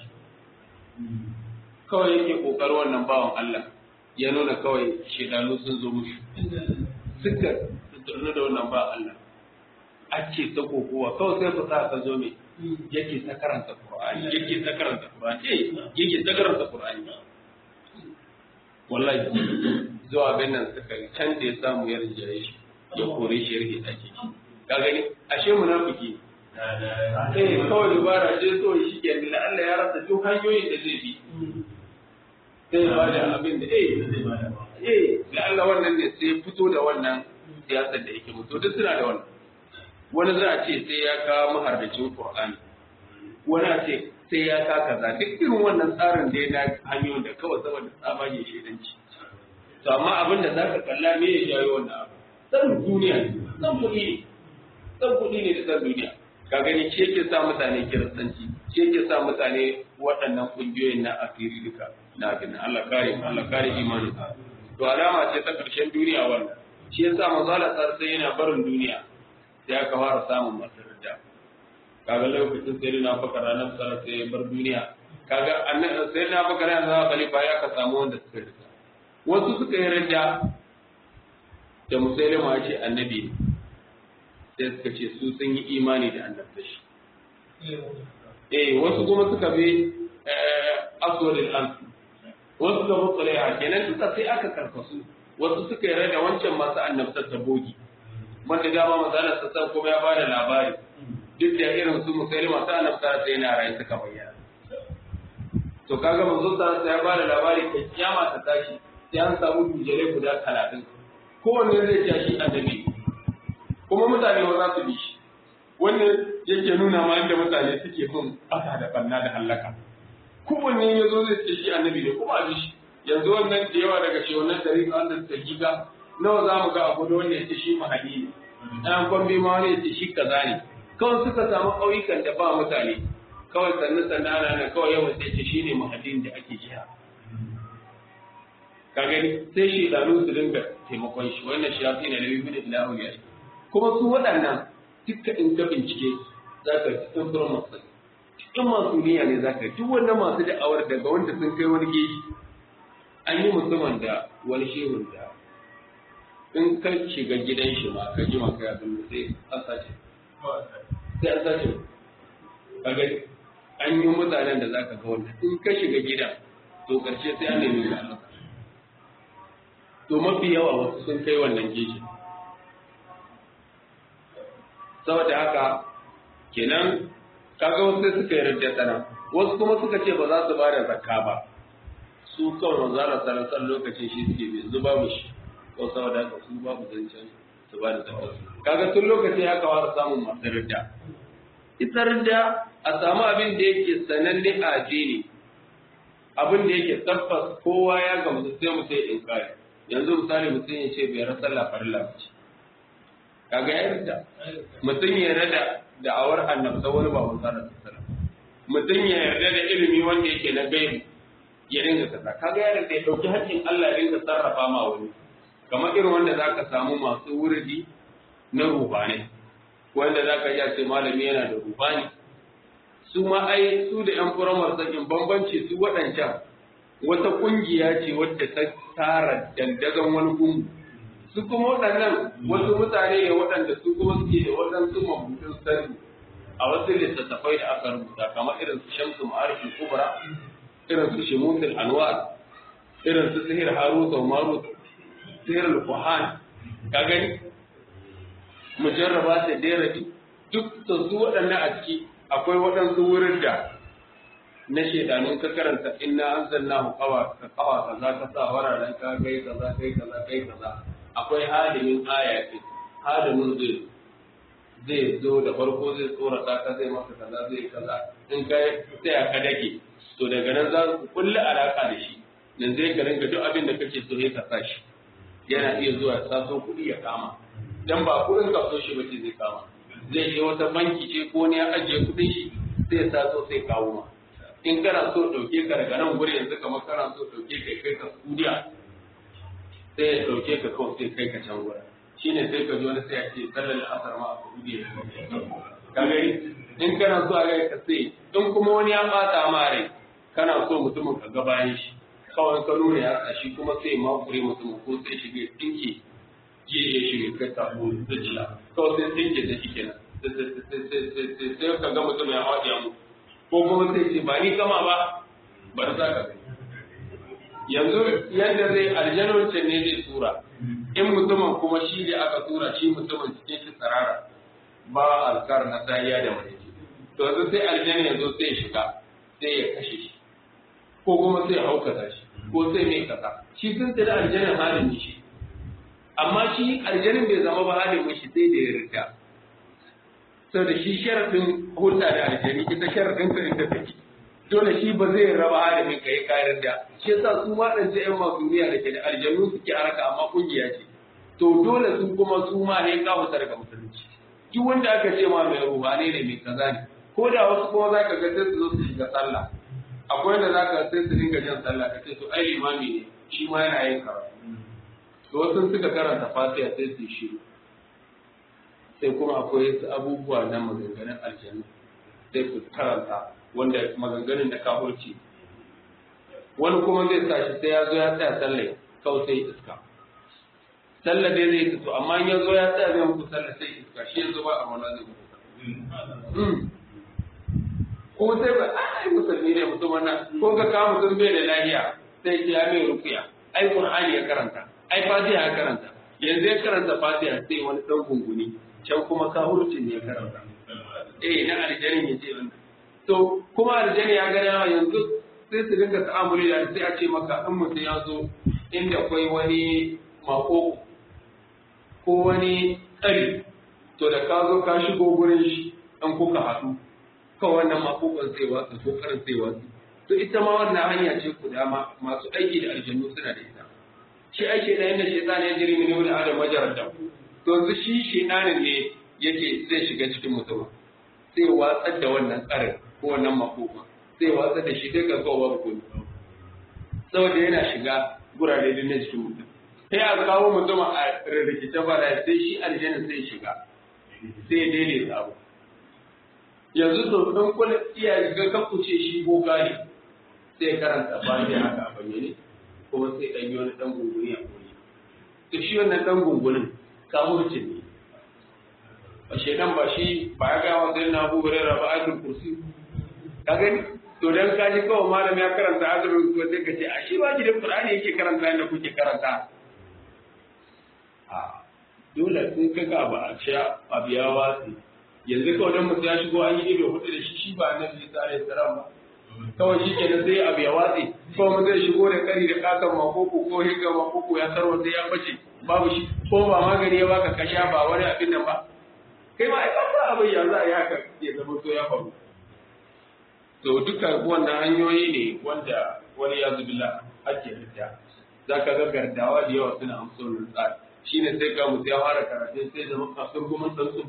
kawai yake kokar wannan bawan Allah ya nuna kawai shedanu sun zo mushi suka tsirnu da wannan bawan Allah ake ta kokowa kawai sai fasa ka zo mai yake ta karanta Qur'ani yake ta karanta Qur'ani eh yake ta karanta Qur'ani wallahi zuwa nan suka can da ya samu ya rinjaye shi ya kore shi ya rike dake ka gani ashe munafiki eh kawai dubara je so shi ke da Allah ya rasa duk hanyoyin da zai bi sai ba da abin da eh eh da Allah wannan ne sai fito da wannan siyasar da yake mutu duk suna da wannan wani za a ce sai ya kawo maharbacin Qur'ani wani a ce sai ya ka kaza duk irin wannan tsarin da ya na hanyoyin da kawai saboda tsabagen shedanci to amma abin da zaka kalla me ya jawo wannan abu san duniya san kuɗi ne san kuɗi ne da san duniya ka gani ce ke sa mutane kiristanci ce ke sa mutane waɗannan ƙungiyoyin na asiri duka na gina Allah kare Allah kare imanin to alama ce ta ƙarshen duniya wannan shi yasa manzo Allah sai yana barin duniya sai aka fara samun masu rida kaga lokacin sai na faka ranar sallah sai ya bar duniya kaga annabi sai na faka ranar zama khalifa ya ka samu wanda suka rida wasu suka yi rida da musailima ya ce annabi sai suka ce su sun yi imani da annabta shi eh wasu kuma suka bi aswadul ans wasu suka bi tsalaiha kenan duka sai aka karkasu wasu suka yi rida wancan masu annabtar ta bogi wanda dama mazalar sa san kuma ya bada labari duk da irin su musulma ta annabta sai yana rayu suka bayyana to kaga manzo sa ya bada labari kai kiyama ta tashi sai an samu dujere guda talatin kowanne zai ja shi annabi kuma mutane ba za su bi shi wannan yake nuna ma inda mutane suke son aka da banna da halaka kowanne ya zo zai ce shi annabi ne kuma a bi shi yanzu wannan da yawa daga shi wannan dari wanda suka giga nawa za mu ga abu da wanda ya ce shi mahadi ne ɗan kwambi ma wani ya ce shi kaza ne kawai suka samu ƙauyukan da ba mutane kawai sannu sannu ana nan kawai yawan sai ce shi ne mahadin da ake jira ka gani sai shi ɗanu su dinga taimakon shi wannan shi ya fi na nabi bin ilahu ya yi kuma su waɗannan dukka in ka bincike za ka cikin furan masu cikin masu niyya ne za ka duk wannan masu da'awar daga wanda sun kai wani geji an yi musamman da wani shehun da in ka shiga gidan shi ma ka ji maka yadda sai an sace sai an sace kaga an yi mutanen da zaka ga wannan in ka shiga gidan to karshe sai an nemi ka to mafi yawa wasu sun kai wannan geji saboda haka kenan kaga wasu sai suka yi rajjatana wasu kuma suka ce ba za su ba da zakka ba su kawai manzara sallallahu lokacin shi suke bai zuba mushi ko saboda haka su babu zancen su ba da zakka kaga tun lokaci ya kawo samun masu ridda ita ridda a samu abin da yake sananne a addini abin da yake tabbas kowa ya gamsu sai mu sai in kai yanzu misali mutum ya ce bai rasa sallah farilla ba ce kaga ya ridda mutum ya rada da'awar annabta wani ba manzara sallallahu mutum ya yarda da ilimi wanda yake na gaibi ya dinga kaza kaga yaron da ya dauki haƙƙin Allah ya dinga sarrafa ma wani kamar irin wanda zaka samu masu wuridi na rubani wanda zaka iya ce malami yana da rubani su ma ai su da yan furamar sakin bambanci su waɗancan wata kungiya ce wadda ta tara dandazon wani gungu su kuma waɗannan wasu mutane ne waɗanda su kuma suke da waɗansu mabudin sani a wasu littattafai da aka rubuta kamar irin su shamsu ma'arifin kubra irin su shimutul anwar irin su sihir harut wa marut sihir al-kuhan ka gani mujarraba ta derati duk da su waɗannan a ciki akwai waɗansu wurin da na shedanun ka karanta inna anzalnahu qawa ka qawa kaza ka sa wararen ka kai kaza kai kaza kai kaza akwai halimin aya ce halimin zai zai zo da farko zai tsorata ka zai maka kaza zai kaza in ka tsaya ka dake to daga nan za ku kulle alaka da shi nan zai ka rinka duk abin da kake so sai ka sa shi yana iya zuwa ya saso kuɗi ya kama dan ba kuɗin ka so shi ba ce zai kama zai je wata banki ce ko ne ya ajiye kuɗin shi sai ya saso sai kawo ma in kana so ɗauke ka daga nan guri yanzu kamar kana so ɗauke ka kai ka studiya sai ya ɗauke ka kawai sai kai ka can gura shine sai ka zo wani sai ya ce sallar asar ma a studiya ka gani in kana so a gai ka sai in kuma wani ya ɓata ma rai kana so mutumin ka ga bayan shi kawai ka nuna ya tsashi kuma sai ma kure mutumin ko sai shige tsinke je ya shige kai ta ko zuciya kawai sai tsinke da shi kenan sai ka ga mutum ya haɗe ya mutu ko kuma sai ce ba ni kama ba bar za ka gani yanzu yadda zai aljanocin ne zai tura in mutumin kuma shi da aka tura shi mutumin cikin shi tsarara ba alkar na sahiya da wani to yanzu sai aljanna yanzu sai shiga sai ya kashe shi ko kuma sai haukata shi ko sai mai kasa shi sun tsira aljanna halin shi amma shi aljannin bai zama ba halin shi sai da ya rika saboda shi sharadin hulɗa da aljani ita sharadin ka ita take dole shi ba zai raba halimin ka yi kayan da shi yasa su ma dan yan masu duniya da ke da aljannu suke haraka amma kungiya ce to dole su kuma su ma ne ka fitar daga musulunci duk wanda aka ce ma mai ruhani ne mai kaza ne ko da wasu kuma zaka ga sai su zo su shiga sallah akwai wanda zaka sai su dinga jan sallah ka ce to ai limami ne shi ma yana yin karatu to wasu suka karanta fatiha sai su shiru sai kuma akwai wasu abubuwa na maganganun aljanna sai su karanta wanda maganganun da kafurci wani kuma zai sa shi sai ya zo ya tsaya sallah kawai sai iska sallah dai zai fito amma in ya zo ya tsaya zai muku sallah sai iska shi yanzu ba a wala zai muku ko sai ba ai musulmi ne mutum wannan ko ka kawo mutum bai da lafiya sai ya mai rukiya ai qur'ani ya karanta ai fatiha ya karanta yanzu ya karanta fatiha sai wani dan gunguni can kuma kahurcin ne ya karanta eh na aljanin ya ce wannan to kuma aljani ya gana yanzu sai su dinga ta'amuli da sai a ce maka in mutum ya zo inda akwai wani mako ko wani tsari to da ka zo ka shigo gurin shi an kuka haɗu kan wannan makokon sai watsa ko karin sai watsa to ita ma wannan hanya ce ku dama masu aiki da aljannu suna da ita shi aiki da yanda shaitan ya jiri mini wani adam majarar da to yanzu shi shaitanin ne yake zai shiga cikin mutum sai watsar da wannan karin ko wannan makoma sai watsa da shi sai ka zo babu kuni saboda yana shiga gurare din na cikin mutum sai a kawo mutum a rikice ba da sai shi aljanna sai shiga sai ya daidaita abu yanzu to dan kula iyaye ga ka kuce shi boka ne sai karanta ba da haka a bayyane kuma sai dan yi wani dan gunguni a koyi to shi wannan dan gungunin kamurci ne a shedan ba shi ba ya ga wa sai na Abu Hurairah ba ayatul kursi ka gani to dan ka ji kawai malam ya karanta ayatul kursi sai ka ce a shi ba gidan Qur'ani yake karanta yanda kuke karanta a dole sai kaga ba a ce abiyawa yanzu kawai dan mutum ya shigo an yi ido hudu da shi shi ba annabi Isa alaihi salam ba kawai shi kenan sai abu ya watse ko mu zai shigo da kari da kakan makoko ko higa makoko ya sarwa sai ya bace babu shi ko ba magani ya baka kasha ba wani abin nan ba kai ma ai ba abin ya za a yi haka ya zama to ya faru to duka wannan hanyoyi ne wanda wani ya zubilla ake fita zaka ga gardawa da yawa suna amsa tsari shine sai ka mutu ya fara karatu sai zama kafin gumin tsantsu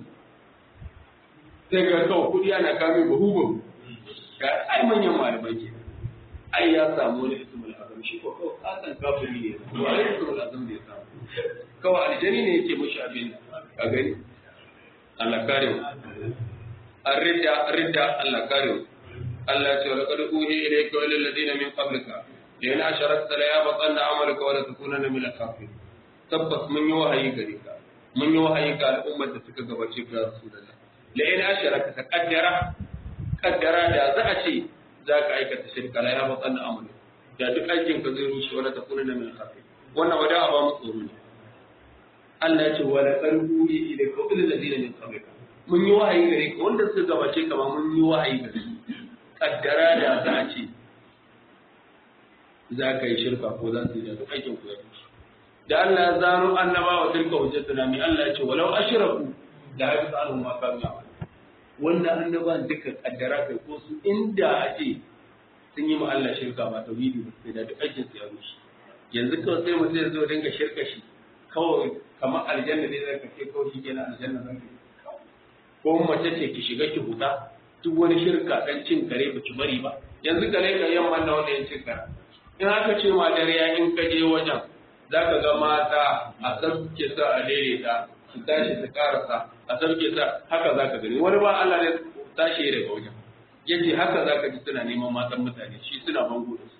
sai ga kawai kudi ana kame buhu buhu ga ai manyan malamai ke ai ya samu wani ismul azam shi ko kawai kasan kafiri ne to ai ismul azam ne ya samu kawai aljani ne yake mishi abin a gani Allah kare mu arida arida Allah kare mu Allah ya ce wa laqad uhi ilayka wa lil ladina min qablika la in asharakta la yabtanna amaluka wa la takunanna min al-kafirin tabbas mun yi wahayi gare ka mun yi wahayi ga al'ummar da suka gabace ka Rasulullah la in asharakta qaddara qaddara da za a ce za ka aikata shirka la yabtanna amaluka da duk aikin ka zai rushe wa la takunanna min al-kafirin wannan wada ba mu tsoro ne Allah ya ce wa laqad uhi ilayka wa lil ladina min qablika mun yi wahayi gare ka wanda suka gabace ka ma mun yi wahayi gare kaddara da za a ce za ka yi shirka ko za su yi da aikin ku ya rushe da Allah ya zano annabawa tilka hujjatuna mi Allah ya ce walau ashraku da haka sa alhum ma kanu ya'mal wannan annabawan duka kaddara kai ko su inda a ce sun yi ma Allah shirka ba tauhidi ba sai da duk aikin su ya rushe yanzu kawai sai mutum ya zo dinga shirka shi kawai kamar aljanna ne zai kace kawai shi kenan aljanna zan ka ko mace ce ki shiga ki huta duk wani shirka dan cin kare ba ki bari ba yanzu kare ka yamman na wannan cin kare in aka ce ma dare ya in ka je wajen zaka ga mata a sabke sa a daidaita su tashi su karasa a sabke sa haka zaka gani wani ba Allah ne tashi daga wajen yace haka zaka ji suna neman matan mutane shi suna bango da su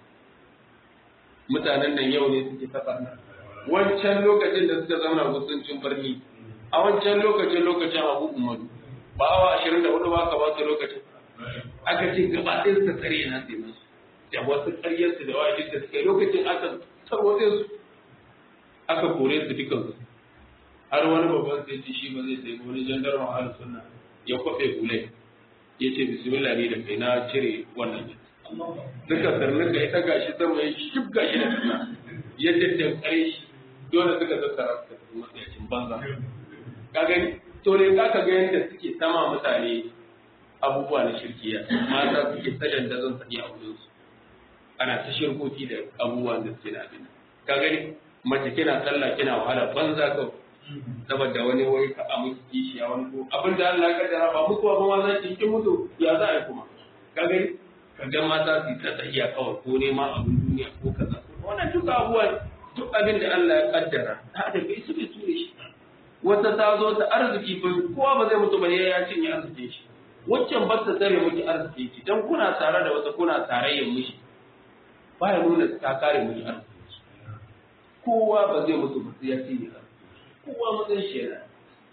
mutanen nan yau ne suke saka wancan lokacin da suka zauna gusuncin birni a wancan lokacin lokacin Abu Umaru ba awa ashirin da hudu ba ka ba su lokacin aka ce gaba ɗin su tsare na sai musu da wasu ƙaryarsu da wajen da suke lokacin aka tarwatse su aka kore su dukansu har wani babban sai ce shi ba zai sai wani jandarma a sunna ya kwafe hulai ya ce bismillah ne da kai na cire wannan duka sarnin da ya ɗaga shi sama ya shibga shi da kasa ya daddankare shi dole suka zassara su tafi matsayacin banza ka gani to ne ka ga yadda suke sama mutane abubuwa na shirkiya mata suke sadan da zan sanya a wurin su ana ta shirkoki da abubuwan da suke na abin ka gani mace kina sallah kina wahala banza ka saboda wani wai ka a miki kishiya wani ko abin da Allah ya kaddara ba muku ba ma za ki kin mutu ya za a yi kuma ka gani ka ga mata su ta tsayiya kawai ko neman abin duniya ko kaza wannan duka abubuwa duk abin da Allah ya kaddara ta da kai su bai ture shi wata ta zo ta arziki ba kowa ba zai mutu ba ya cinye arzikin shi waccan ba ta tsare miki arziki ki dan kuna tare da wata kuna tarayyar mishi ba ya nuna ta kare miki arziki kowa ba zai mutu ba sai ya cinye kowa matsayin shi yana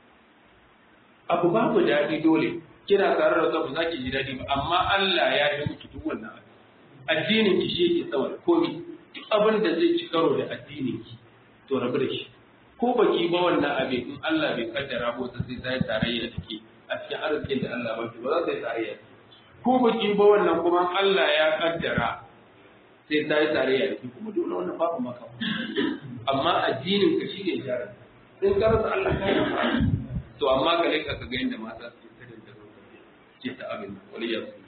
abu babu daɗi dole kina tare da wata ba za ki ji daɗi ba amma Allah ya yi miki duk wannan abu addinin ki shi yake sama da komai duk abin da zai ci karo da addinin ki to rabu da shi ko baki ba wannan abin in Allah bai kaddara ba wata sai ta yi tarayya da ke a cikin arzikin da Allah ba ki ba za ta yi tarayya ko baki ba wannan kuma Allah ya kaddara sai ta yi tarayya da ke kuma dole wannan babu maka amma addinin ka shi ne jarin in ka rasa Allah ka yi to amma ka leka ka ga yadda mata suke ta da ke ta abin waliyar su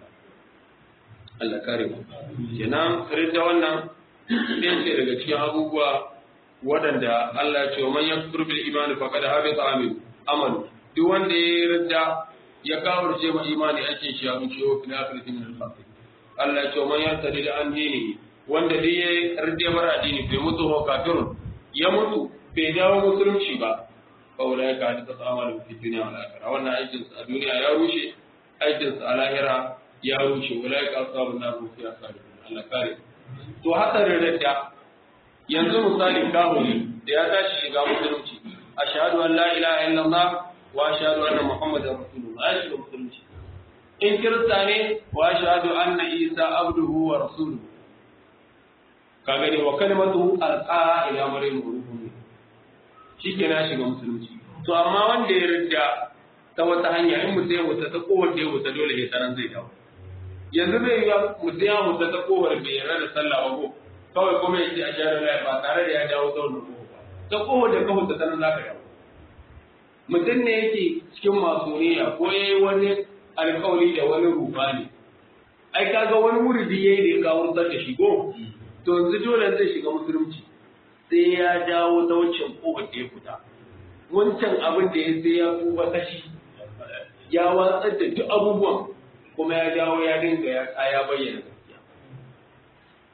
Allah kare mu kenan rinda wannan ɗaya ce daga cikin abubuwa waɗanda Allah ya ce man yakfur bil imani faqad habita amal amal duk wanda ya rinda ya kafirce ma imani ake shi ya wuce wa fil akhirati min al-fasik Allah ya ce man yartadi an dini wanda dai ya rinda bar addini bai mutu ko kafirun ya mutu bai dawo musulunci ba kawai ya ka ta amalu fi dunya wal akhirah wannan aikin a duniya ya rushe aikin a lahira ya rushe wala ka asabun nar fi akhirah Allah kare to hadarin radda yanzu misali kahuri da ya tashi shiga musulunci ashhadu an la ilaha illallah wa ashhadu anna muhammadar rasulullah ya shiga musulunci in kirista ne wa ashhadu anna isa abduhu wa rasuluhu kaga ne wa kalimatuhu alqa ila maryam ruhun shikenan shiga musulunci to amma wanda ya ridda ta wata hanya in mutum ya wuta ta kowace ya wuta dole ya sanan zai dawo yanzu zai yi mutum ya wuta ta kowace bai yarda da sallah ba ko kawai kuma ya ce a shahara la ba tare da ya dawo ta wannan kowa ta kowace ka wuta sanan zaka dawo mutum ne yake cikin masoniya ko yayi wani alƙawari da wani rufani ai kaga wani muridi yayi da ya kawo da shi ko to yanzu dole zai shiga musulunci sai ya dawo ta wancan kowa da ya fita wancan abin da ya sai ya tuba kashi ya watsar da duk abubuwan kuma ya dawo ya dinga ya ya bayyana gaskiya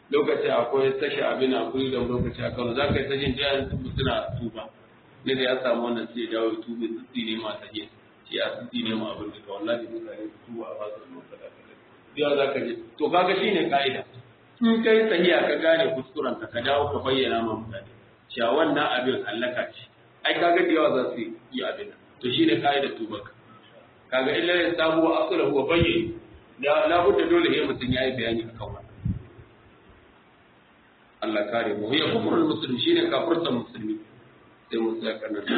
lokaci akwai tashi abin a kuri da lokaci a Kano za ka yi tashin jihar tubu suna tuba ne da ya samu wannan sai ya dawo ya tube tsitsi ne ma ta je shi a tsitsi ne ma abin da ka wallahi mutane su tuba a ba su da kada kada biya za ka je to kaga shine ka'ida in kai sahiya ka gane kuskuren ka ka dawo ka bayyana ma mutane cewa wannan abin halaka ce ai kaga da yawa za su yi abin to shine ka'ida tuba ka kaga illa ya samu wa asala huwa bayyana da labudda dole ne mutum yayi bayani akan wannan Allah kare mu ya kufrul muslim shine kafirtan musulmi sai mu tsaka nan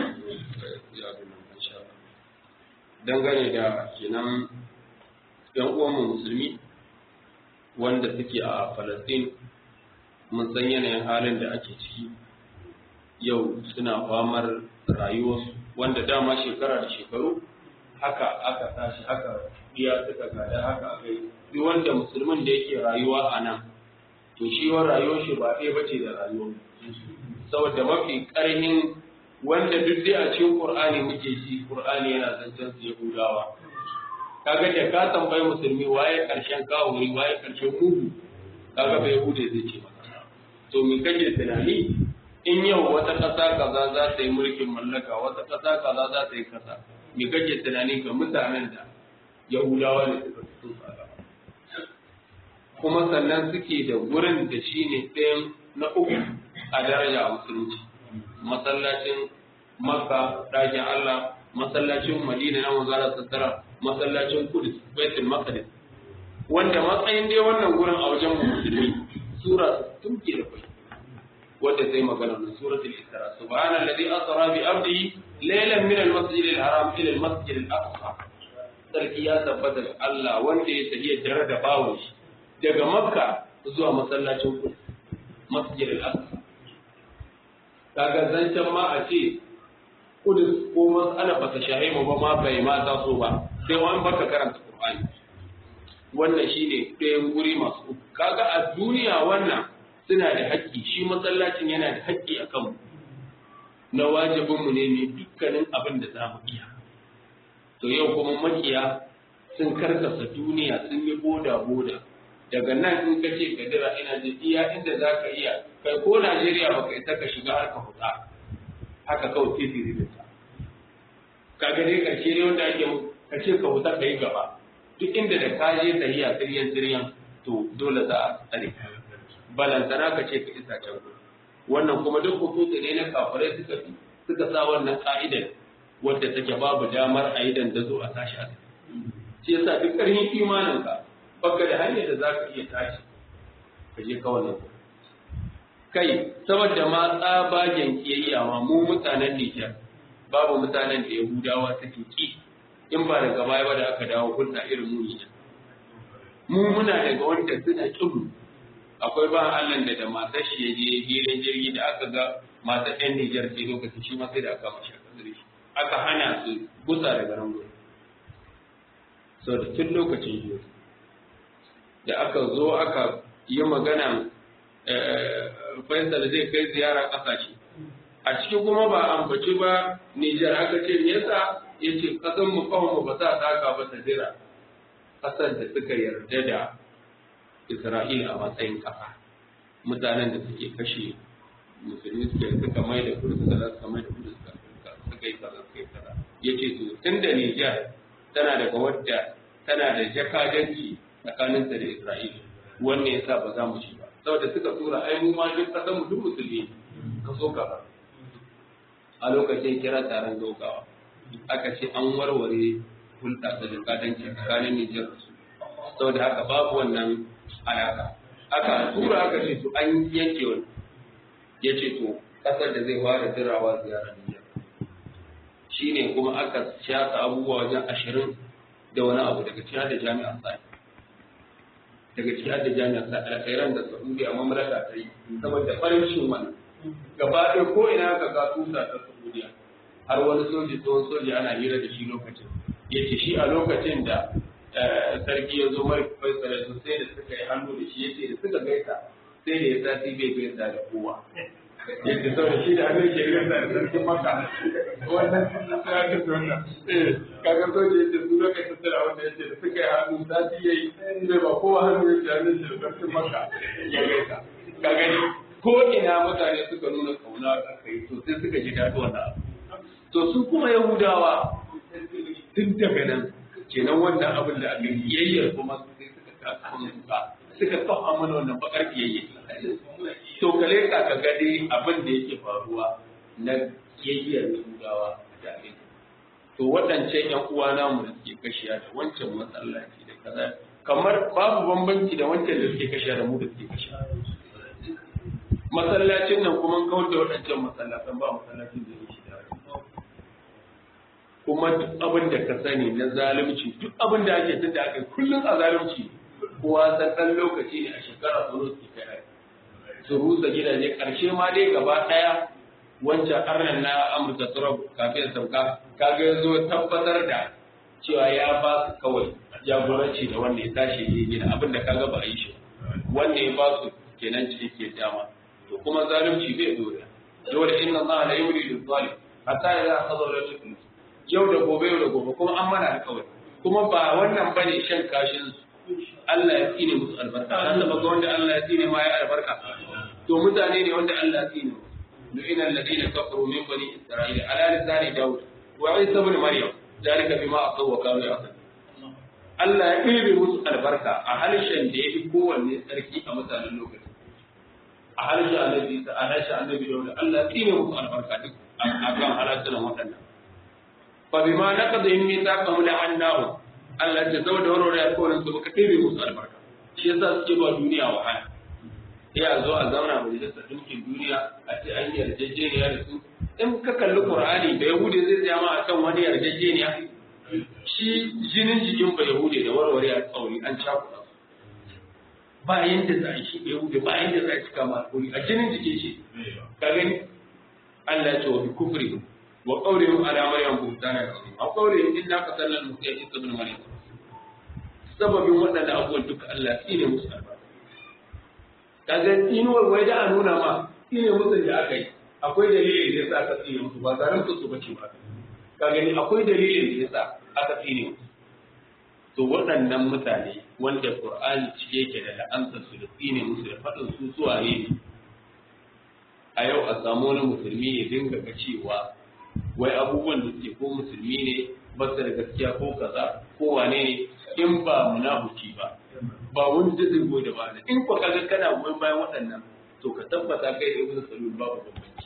ya abin nan insha Allah dangane da kenan yan uwan mu musulmi wanda suke a Palestine mun san yanayin halin da ake ciki yau suna famar rayuwarsu wanda dama shekara da shekaru haka aka tashi haka biya suka gada haka akai duk wanda musulmin da yake rayuwa a nan to shi wa rayuwar shi ba ɗaya bace da rayuwar saboda mafi ƙarhin wanda duk dai a cikin Qur'ani muke ji Qur'ani yana zancen su Yahudawa kaga da ka tambayi musulmi waye karshen kawuri waye karshen mugu kaga bai Yahude zai ce maka to me kake tunani in yau wata ƙasa kaza za ta yi mulkin mallaka wata ƙasa kaza za ta yi kaza me kake tunani ga mutanen da Yahudawa ne suka fito a kuma sannan suke da gurin da shi ne ɗayan na uku a daraja a musulunci masallacin Makka ɗakin Allah masallacin Madina na Manzara Sassara masallacin Kudus Baitul Maqdis wanda matsayin dai wannan gurin a wajen mu musulmi sura tun ke da kai wanda sai magana na suratul Isra subhanallazi asra bi abdihi laylan min al-masjid al-haram ila al-masjid al-aqsa sarki ya tabbata da Allah wanda ya tafiya dare da bawon shi daga Makka zuwa masallacin Kudus masjid al-aqsa kaga zancen ma a ce Kudus ko mas'ala ba ta shahe mu ba ma bai ma taso ba sai wani baka karanta Qur'ani wannan shine ɗayan guri masu uku kaga a duniya wannan suna da haƙƙi shi masallacin yana da haƙƙi a kanmu na wajibin mu ne mai dukkanin abin da za mu iya to yau kuma makiya sun karkasa duniya sun yi boda boda daga nan in ka ce ka dira ina ji iya inda za ka iya kai ko Najeriya baka isa ka shiga har ka fita haka kawai titi da ta kaga dai karshe ne wanda ake ka ce ka wuta kai gaba duk inda da ka je tahiya tiryan tiryan to dole za a tsare balantana ka ce ka isa can wannan kuma duk hukutu ne na kafirai suka fi suka sa wannan ka'idar wadda take babu damar a yi dandazo a tashi a shi yasa duk ƙarfin imanin ka baka da hanyar da za ka iya tashi ka je kawai nan kai saboda ma tsabagen kiyayya ma mu mutanen Nijar babu mutanen da Yahudawa suke ki in ba daga baya ba da aka dawo hulɗa irin mu ne mu muna daga wanda suna kin akwai ba Allah da da matar shi yaje gidan jirgi da aka ga matar ɗan Nijar ce lokacin shi ma sai da aka mashi aka zure shi aka hana su gusa daga nan gurin so da tun lokacin yi da aka zo aka yi magana Faisal zai kai ziyara ƙasashe a cikin kuma ba ambaci ba Nijar aka ce me yasa yace kasan mu kawai mu ba za ta ba ta jira kasan da suka yarda da Isra'ila a matsayin kafa mutanen da suke kashe musulmi suke suka mai da kudu da suka mai da kudu suka yi kaza suka yi kaza yace to tun da Nijar tana daga wadda tana da jakadanci tsakaninta da Isra'ila wannan yasa ba za mu ci ba saboda suka tura ai mu ma duk kasan mu duk musulmi ka so ka a lokacin kira taron dogawa aka ce an warware hulɗa da jakadanci tsakanin Nijar da su saboda haka babu wannan alaka aka tura aka ce to an yanke wani ya ce to kasar da zai fara jirawa ziyarar Nijar shine kuma aka shata abubuwa wajen ashirin da wani abu daga cikin da jami'ar sa'i daga cikin da jami'ar sa'i alkhairan da Saudi a mamlaka ta yi saboda farin shin wannan gaba ɗaya ko ina ka ga tusa ta Saudiya har wani soji tsohon soji ana hira da shi lokacin ya ce shi a lokacin da sarki ya zo mai faisal su sai da suka yi hannu da shi ya ce da suka gaisa sai da ya sati bai gaisa da kowa yadda saboda shi da hannun ke gasa da sarkin maka wannan ya ga wannan kaga soja yadda su lokacin tana wanda yace da suka yi hannu sati yayi sai ba kowa hannu ya ce hannun shi da sarkin maka ya gaisa ka gani ko ina mutane suka nuna kauna a kai to sai suka ji daɗi wannan abu to su kuma yahudawa tun daga nan kenan wannan abin da aka yi yayyar kuma sai suka kasa suka suka kawo mana wannan bakar kiyayye to kale ka ka ga dai abin da yake faruwa na kiyayyar yahudawa da ake to waɗancan ƴan uwa namu da suke kashiya da wancan masallaci da kaza kamar babu bambanci da wancan da suke kashiya da mu da suke kashiya masallacin nan kuma kawar da waɗancan masallatan ba masallacin da yake da kuma duk abin da ka sani na zalunci duk abin da ake tunda aka kullum a zalunci kowa san ɗan lokaci ne a shekara su su kai su rusa gidaje ƙarshe ma dai gaba ɗaya wancan arnan na amurka turab kafin sauka kaga ya zo tabbatar da cewa ya ba su kawai jagoranci da wanda ya tashi ya gina abin da kaga ba a yi shi wanda ya ba su kenan cike dama to kuma zalunci bai dole dole inna allaha la yuridu zalim hatta idza hadara lakum yau da gobe yau da gobe kuma an mana alƙawari kuma ba wannan bane shan kashin su Allah ya tsine musu albarka ta taba ga wanda Allah ya tsine ma ya albarka to mutane ne wanda Allah ya tsine lu'ina alladhina kafaru min bani isra'ila ala lisani daud wa isa ibn maryam dalika bima asaw wa kanu ya'tadun Allah ya ɗebe musu albarka a harshen da ya fi kowanne tsarki a mutanen lokaci a harshen annabi Isa a harshen annabi Dawud Allah ya tsine musu albarka duk a kan halartunan waɗannan fa bima naqadhihim mithaqahum la'annahu Allah ya zama da warware alƙawarin su muka ɗebe musu albarka shi yasa suke ba duniya wahala sai a zo a zauna majalisar ɗinkin duniya a ce an yarjejeniya da su in ka kalli Qur'ani da Yahudi zai tsaya ma akan wani yarjejeniya shi jinin jikin ba Yahudi da warware alƙawari an cakuɗa ba yanda za a yi shi Yahudi ba yanda za a cika ma alƙawari a jinin jikin shi ka gani Allah ya ce wa bi kufri wa qawlihim ala maryam buhtana azim wa qawlihim inna qatalna al-masiih isa ibn maryam sababin waɗannan abubuwan duka Allah shi ne musu albarka kaga inuwar wai da a nuna ma shi ne musu da aka yi akwai dalilin da yasa aka tsine musu ba tare da su bace ba ka gani akwai dalilin da yasa aka tsine musu to waɗannan mutane wanda Qur'ani cike yake da la'antar su da tsine musu da faɗin su suwaye ne a yau a samu wani musulmi ya dinga ga cewa wai abubuwan da suke ko musulmi ne ba su da gaskiya ko kaza ko wane ne in ba munafiki ba ba wani da zai goyi da ba in ko kaga kana goyon bayan waɗannan to ka tabbata kai da ibnu salul babu bambanci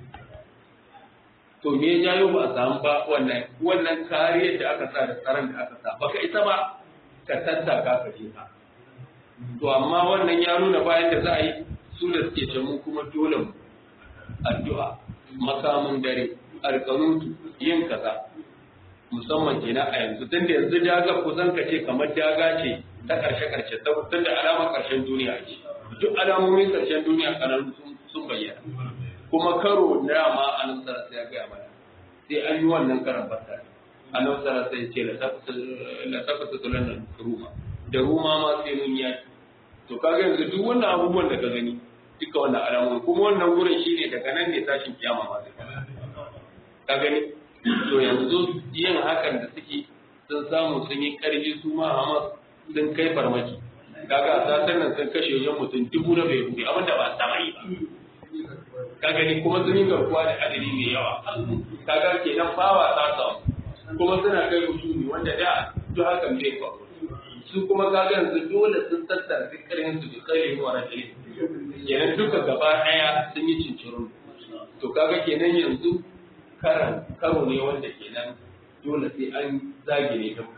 to me ya jayo ba a samu ba wannan wannan kariyar da aka sa da tsaron da aka sa baka isa ba ka tattaka ka je ka to amma wannan ya nuna bayan da za a yi su da suke ce mu kuma dole mu addu'a makamin dare alƙanutu yin kaza musamman kenan a yanzu tun da yanzu daga kusan ka ce kamar daga ce ta karshe karshe tun da alamar karshen duniya ce duk alamomin karshen duniya kananu sun bayyana kuma karo dama a nan sara sai ya gaya mana sai an yi wannan karan bata a nan sara sai ce la tafasa tulan ruma da ruma ma sai mun yi to kaga yanzu duk wannan abubuwan da ka gani duka wannan alamomi kuma wannan wurin shine daga nan ne tashin kiyama ma zai ka gani to yanzu yin hakan da suke sun samu sun yi karfi su ma Hamas sun kai farmaki kaga a satar nan sun kashe wajen mutum dubu na bai buɗe abinda ba sama yi ba ka gani kuma sun yi garkuwa da adadi mai yawa kaga kenan fawa ta samu kuma suna kai usuli wanda da duk hakan bai faru su kuma kaga yanzu dole sun tattara duk karfin su da kai ne wa rajuli kenan duka gaba daya sun yi cincirin to kaga kenan yanzu karan karo ne wanda kenan dole sai an zage ne ta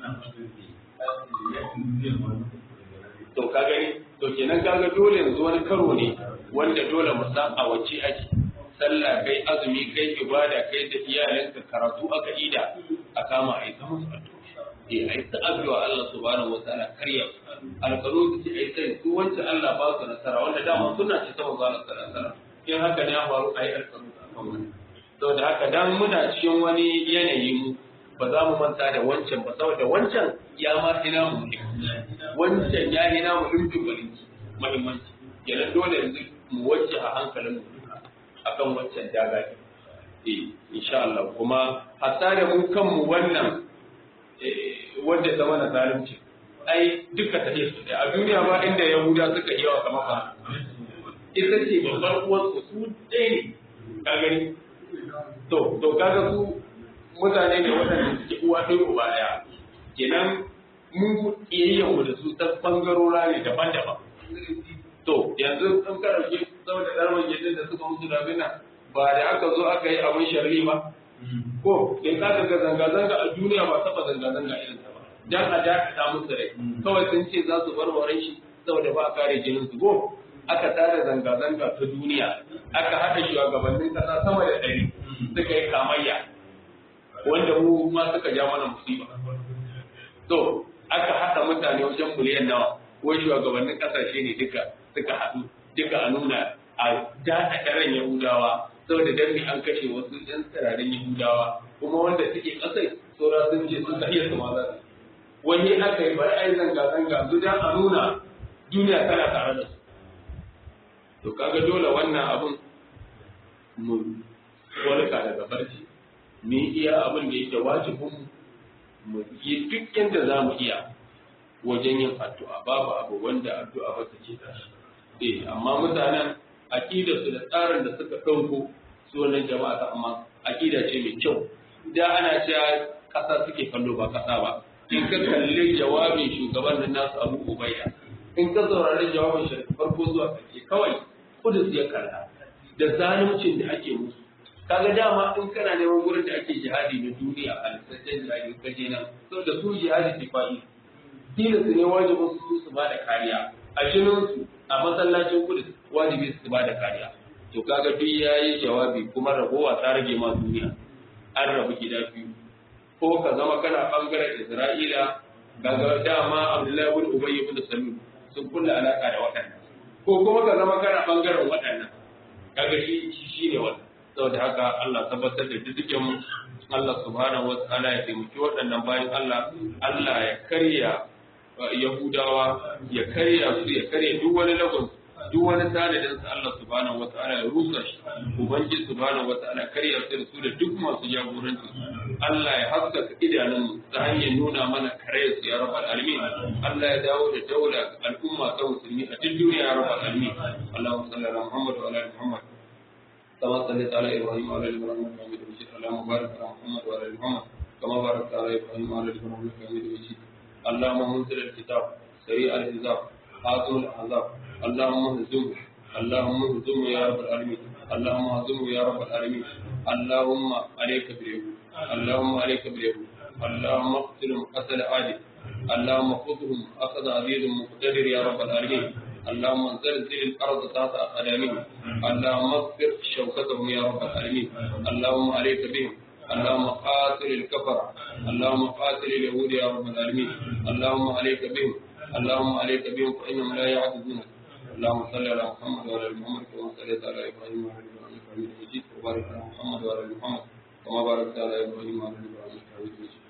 to ka gani to kenan kaga dole yanzu wani karo ne wanda dole mu san a wace ake sallah kai azumi kai ibada kai da iyayenka karatu aka ida a kama a yi ta musu addu'a eh a yi ta addu'a Allah subhanahu wataala karya alƙalu da ai sai su wancan Allah ba su nasara wanda dama suna ce ta manzo Allah sallallahu alaihi wasallam in haka ne ya faru ai alƙalu a kan wannan saboda haka dan muna cikin wani yanayi mu ba za mu manta da wancan ba saboda wancan ya ma ina mu ne wancan ya ina mu lumtun balinki muhimmanci kenan dole yanzu mu wacce a hankalin mu akan wancan daga eh insha Allah kuma hatta da mu kanmu wannan wanda zama na zalunci ai duka ta su a duniya ba inda yahuda suka yi yawa kamar ba ita ce babbar uwar su su ɗaya ne ka gani to to kaga su mutane ne waɗanda suke uwa ɗaya uba ɗaya kenan mun iya mu da su ta bangarora ne daban-daban to yanzu sun karauke saboda ɗarman gidan da suka mutu da bina ba da aka zo aka yi abin sharri ba ko in ka ga zanga-zanga a duniya ba taɓa zanga-zanga irin ta ba dan a dakata musu rai kawai sun ce za su warware shi saboda ba a kare jinin su go aka tada zanga-zanga ta duniya aka haɗa shugabannin ƙasa sama da ɗari suka yi kamayya wanda mu ma suka ja mana musiba to aka haɗa mutane wajen miliyan nawa wai shugabannin ƙasashe ne duka suka haɗu duka a nuna a daɗa ɗaren yahudawa saboda dan an kashe wasu ƴan tsirarin yahudawa kuma wanda suke ƙasai saura sun ce sun iya su ma za su wani aka yi bari ai zanga-zanga su dan a nuna duniya tana tare da su to kaga dole wannan abin mu warka daga barci mu iya abin da yake wajibin mu yi duk yadda za mu iya wajen yin addu'a babu abu wanda addu'a ba ta ce ta shi eh amma mutanen aqida su da tsarin da suka dauko su wannan jama'a ta amma aqida ce mai kyau da ana cewa kasa suke kallo ba kasa ba in ka kalli jawabin shugaban nan nasu Abu Ubayya in ka saurari jawabin shi farko zuwa ƙarshe kawai kudus ya kalla da zaluncin da ake musu kaga dama in kana neman gurin da ake jihadi na duniya a lissafin jihadi ka je nan saboda su jihadi tifa'i tilas ne wajibin su su ba da kariya a jinin su a masallacin kudus wajibi su ba da kariya to kaga duk yayi jawabi kuma ragowa ta rage ma duniya an rabu gida biyu ko ka zama kana bangaren Isra'ila kaga dama Abdullahi ibn Ubay ibn Salul sun kulla alaka da waɗannan ko kuma ka zama kana bangaren waɗannan kaga shi shi ne wannan saboda haka Allah tabbatar da dukkan mu Allah subhanahu wataala ya taimaki waɗannan bayan Allah Allah ya karya Yahudawa ya karya su ya karya duk wani lagon duk wani tanadin sa Allah subhanahu wataala ya rusa shi ubangiji subhanahu wataala karya su da su da duk masu jagoranci Allah ya haskaka idanun ta hanyar nuna mana karayar su ya rabbal alamin Allah ya dawo da daula al'umma ta musulmi a duk duniya ya rabbal alamin Allahumma salli ala Muhammad wa ala ali Muhammad kama sallaita ala Ibrahim wa ala ali Ibrahim innaka Hamidum Majid Allahumma barik ala Muhammad wa ala ali Muhammad kama barakta ala Ibrahim wa ala ali Ibrahim innaka Hamidum Majid Allahumma munzil al-kitab sari' al-hizab hatim al-ahzab Allahumma hzum Allahumma hzum ya rabbal alamin Allahumma hzum ya rabbal alamin Allahumma alayka bil اللهم عليك باليهود اللهم اقتلهم قتل عادل اللهم خذهم اخذ عزيز مقتدر يا رب العالمين اللهم زلزل الارض تحت اقدامهم اللهم اغفر شوكتهم يا رب العالمين اللهم عليك بهم اللهم قاتل الكفر اللهم قاتل اليهود يا رب العالمين اللهم عليك بهم اللهم عليك بهم فانهم لا يعجزونك اللهم صل على محمد وعلى ال محمد كما صليت على ابراهيم وعلى ال ابراهيم انك حميد مجيد وبارك على محمد وعلى ال محمد كما باركت على ابراهيم وعلى ال ابراهيم انك حميد مجيد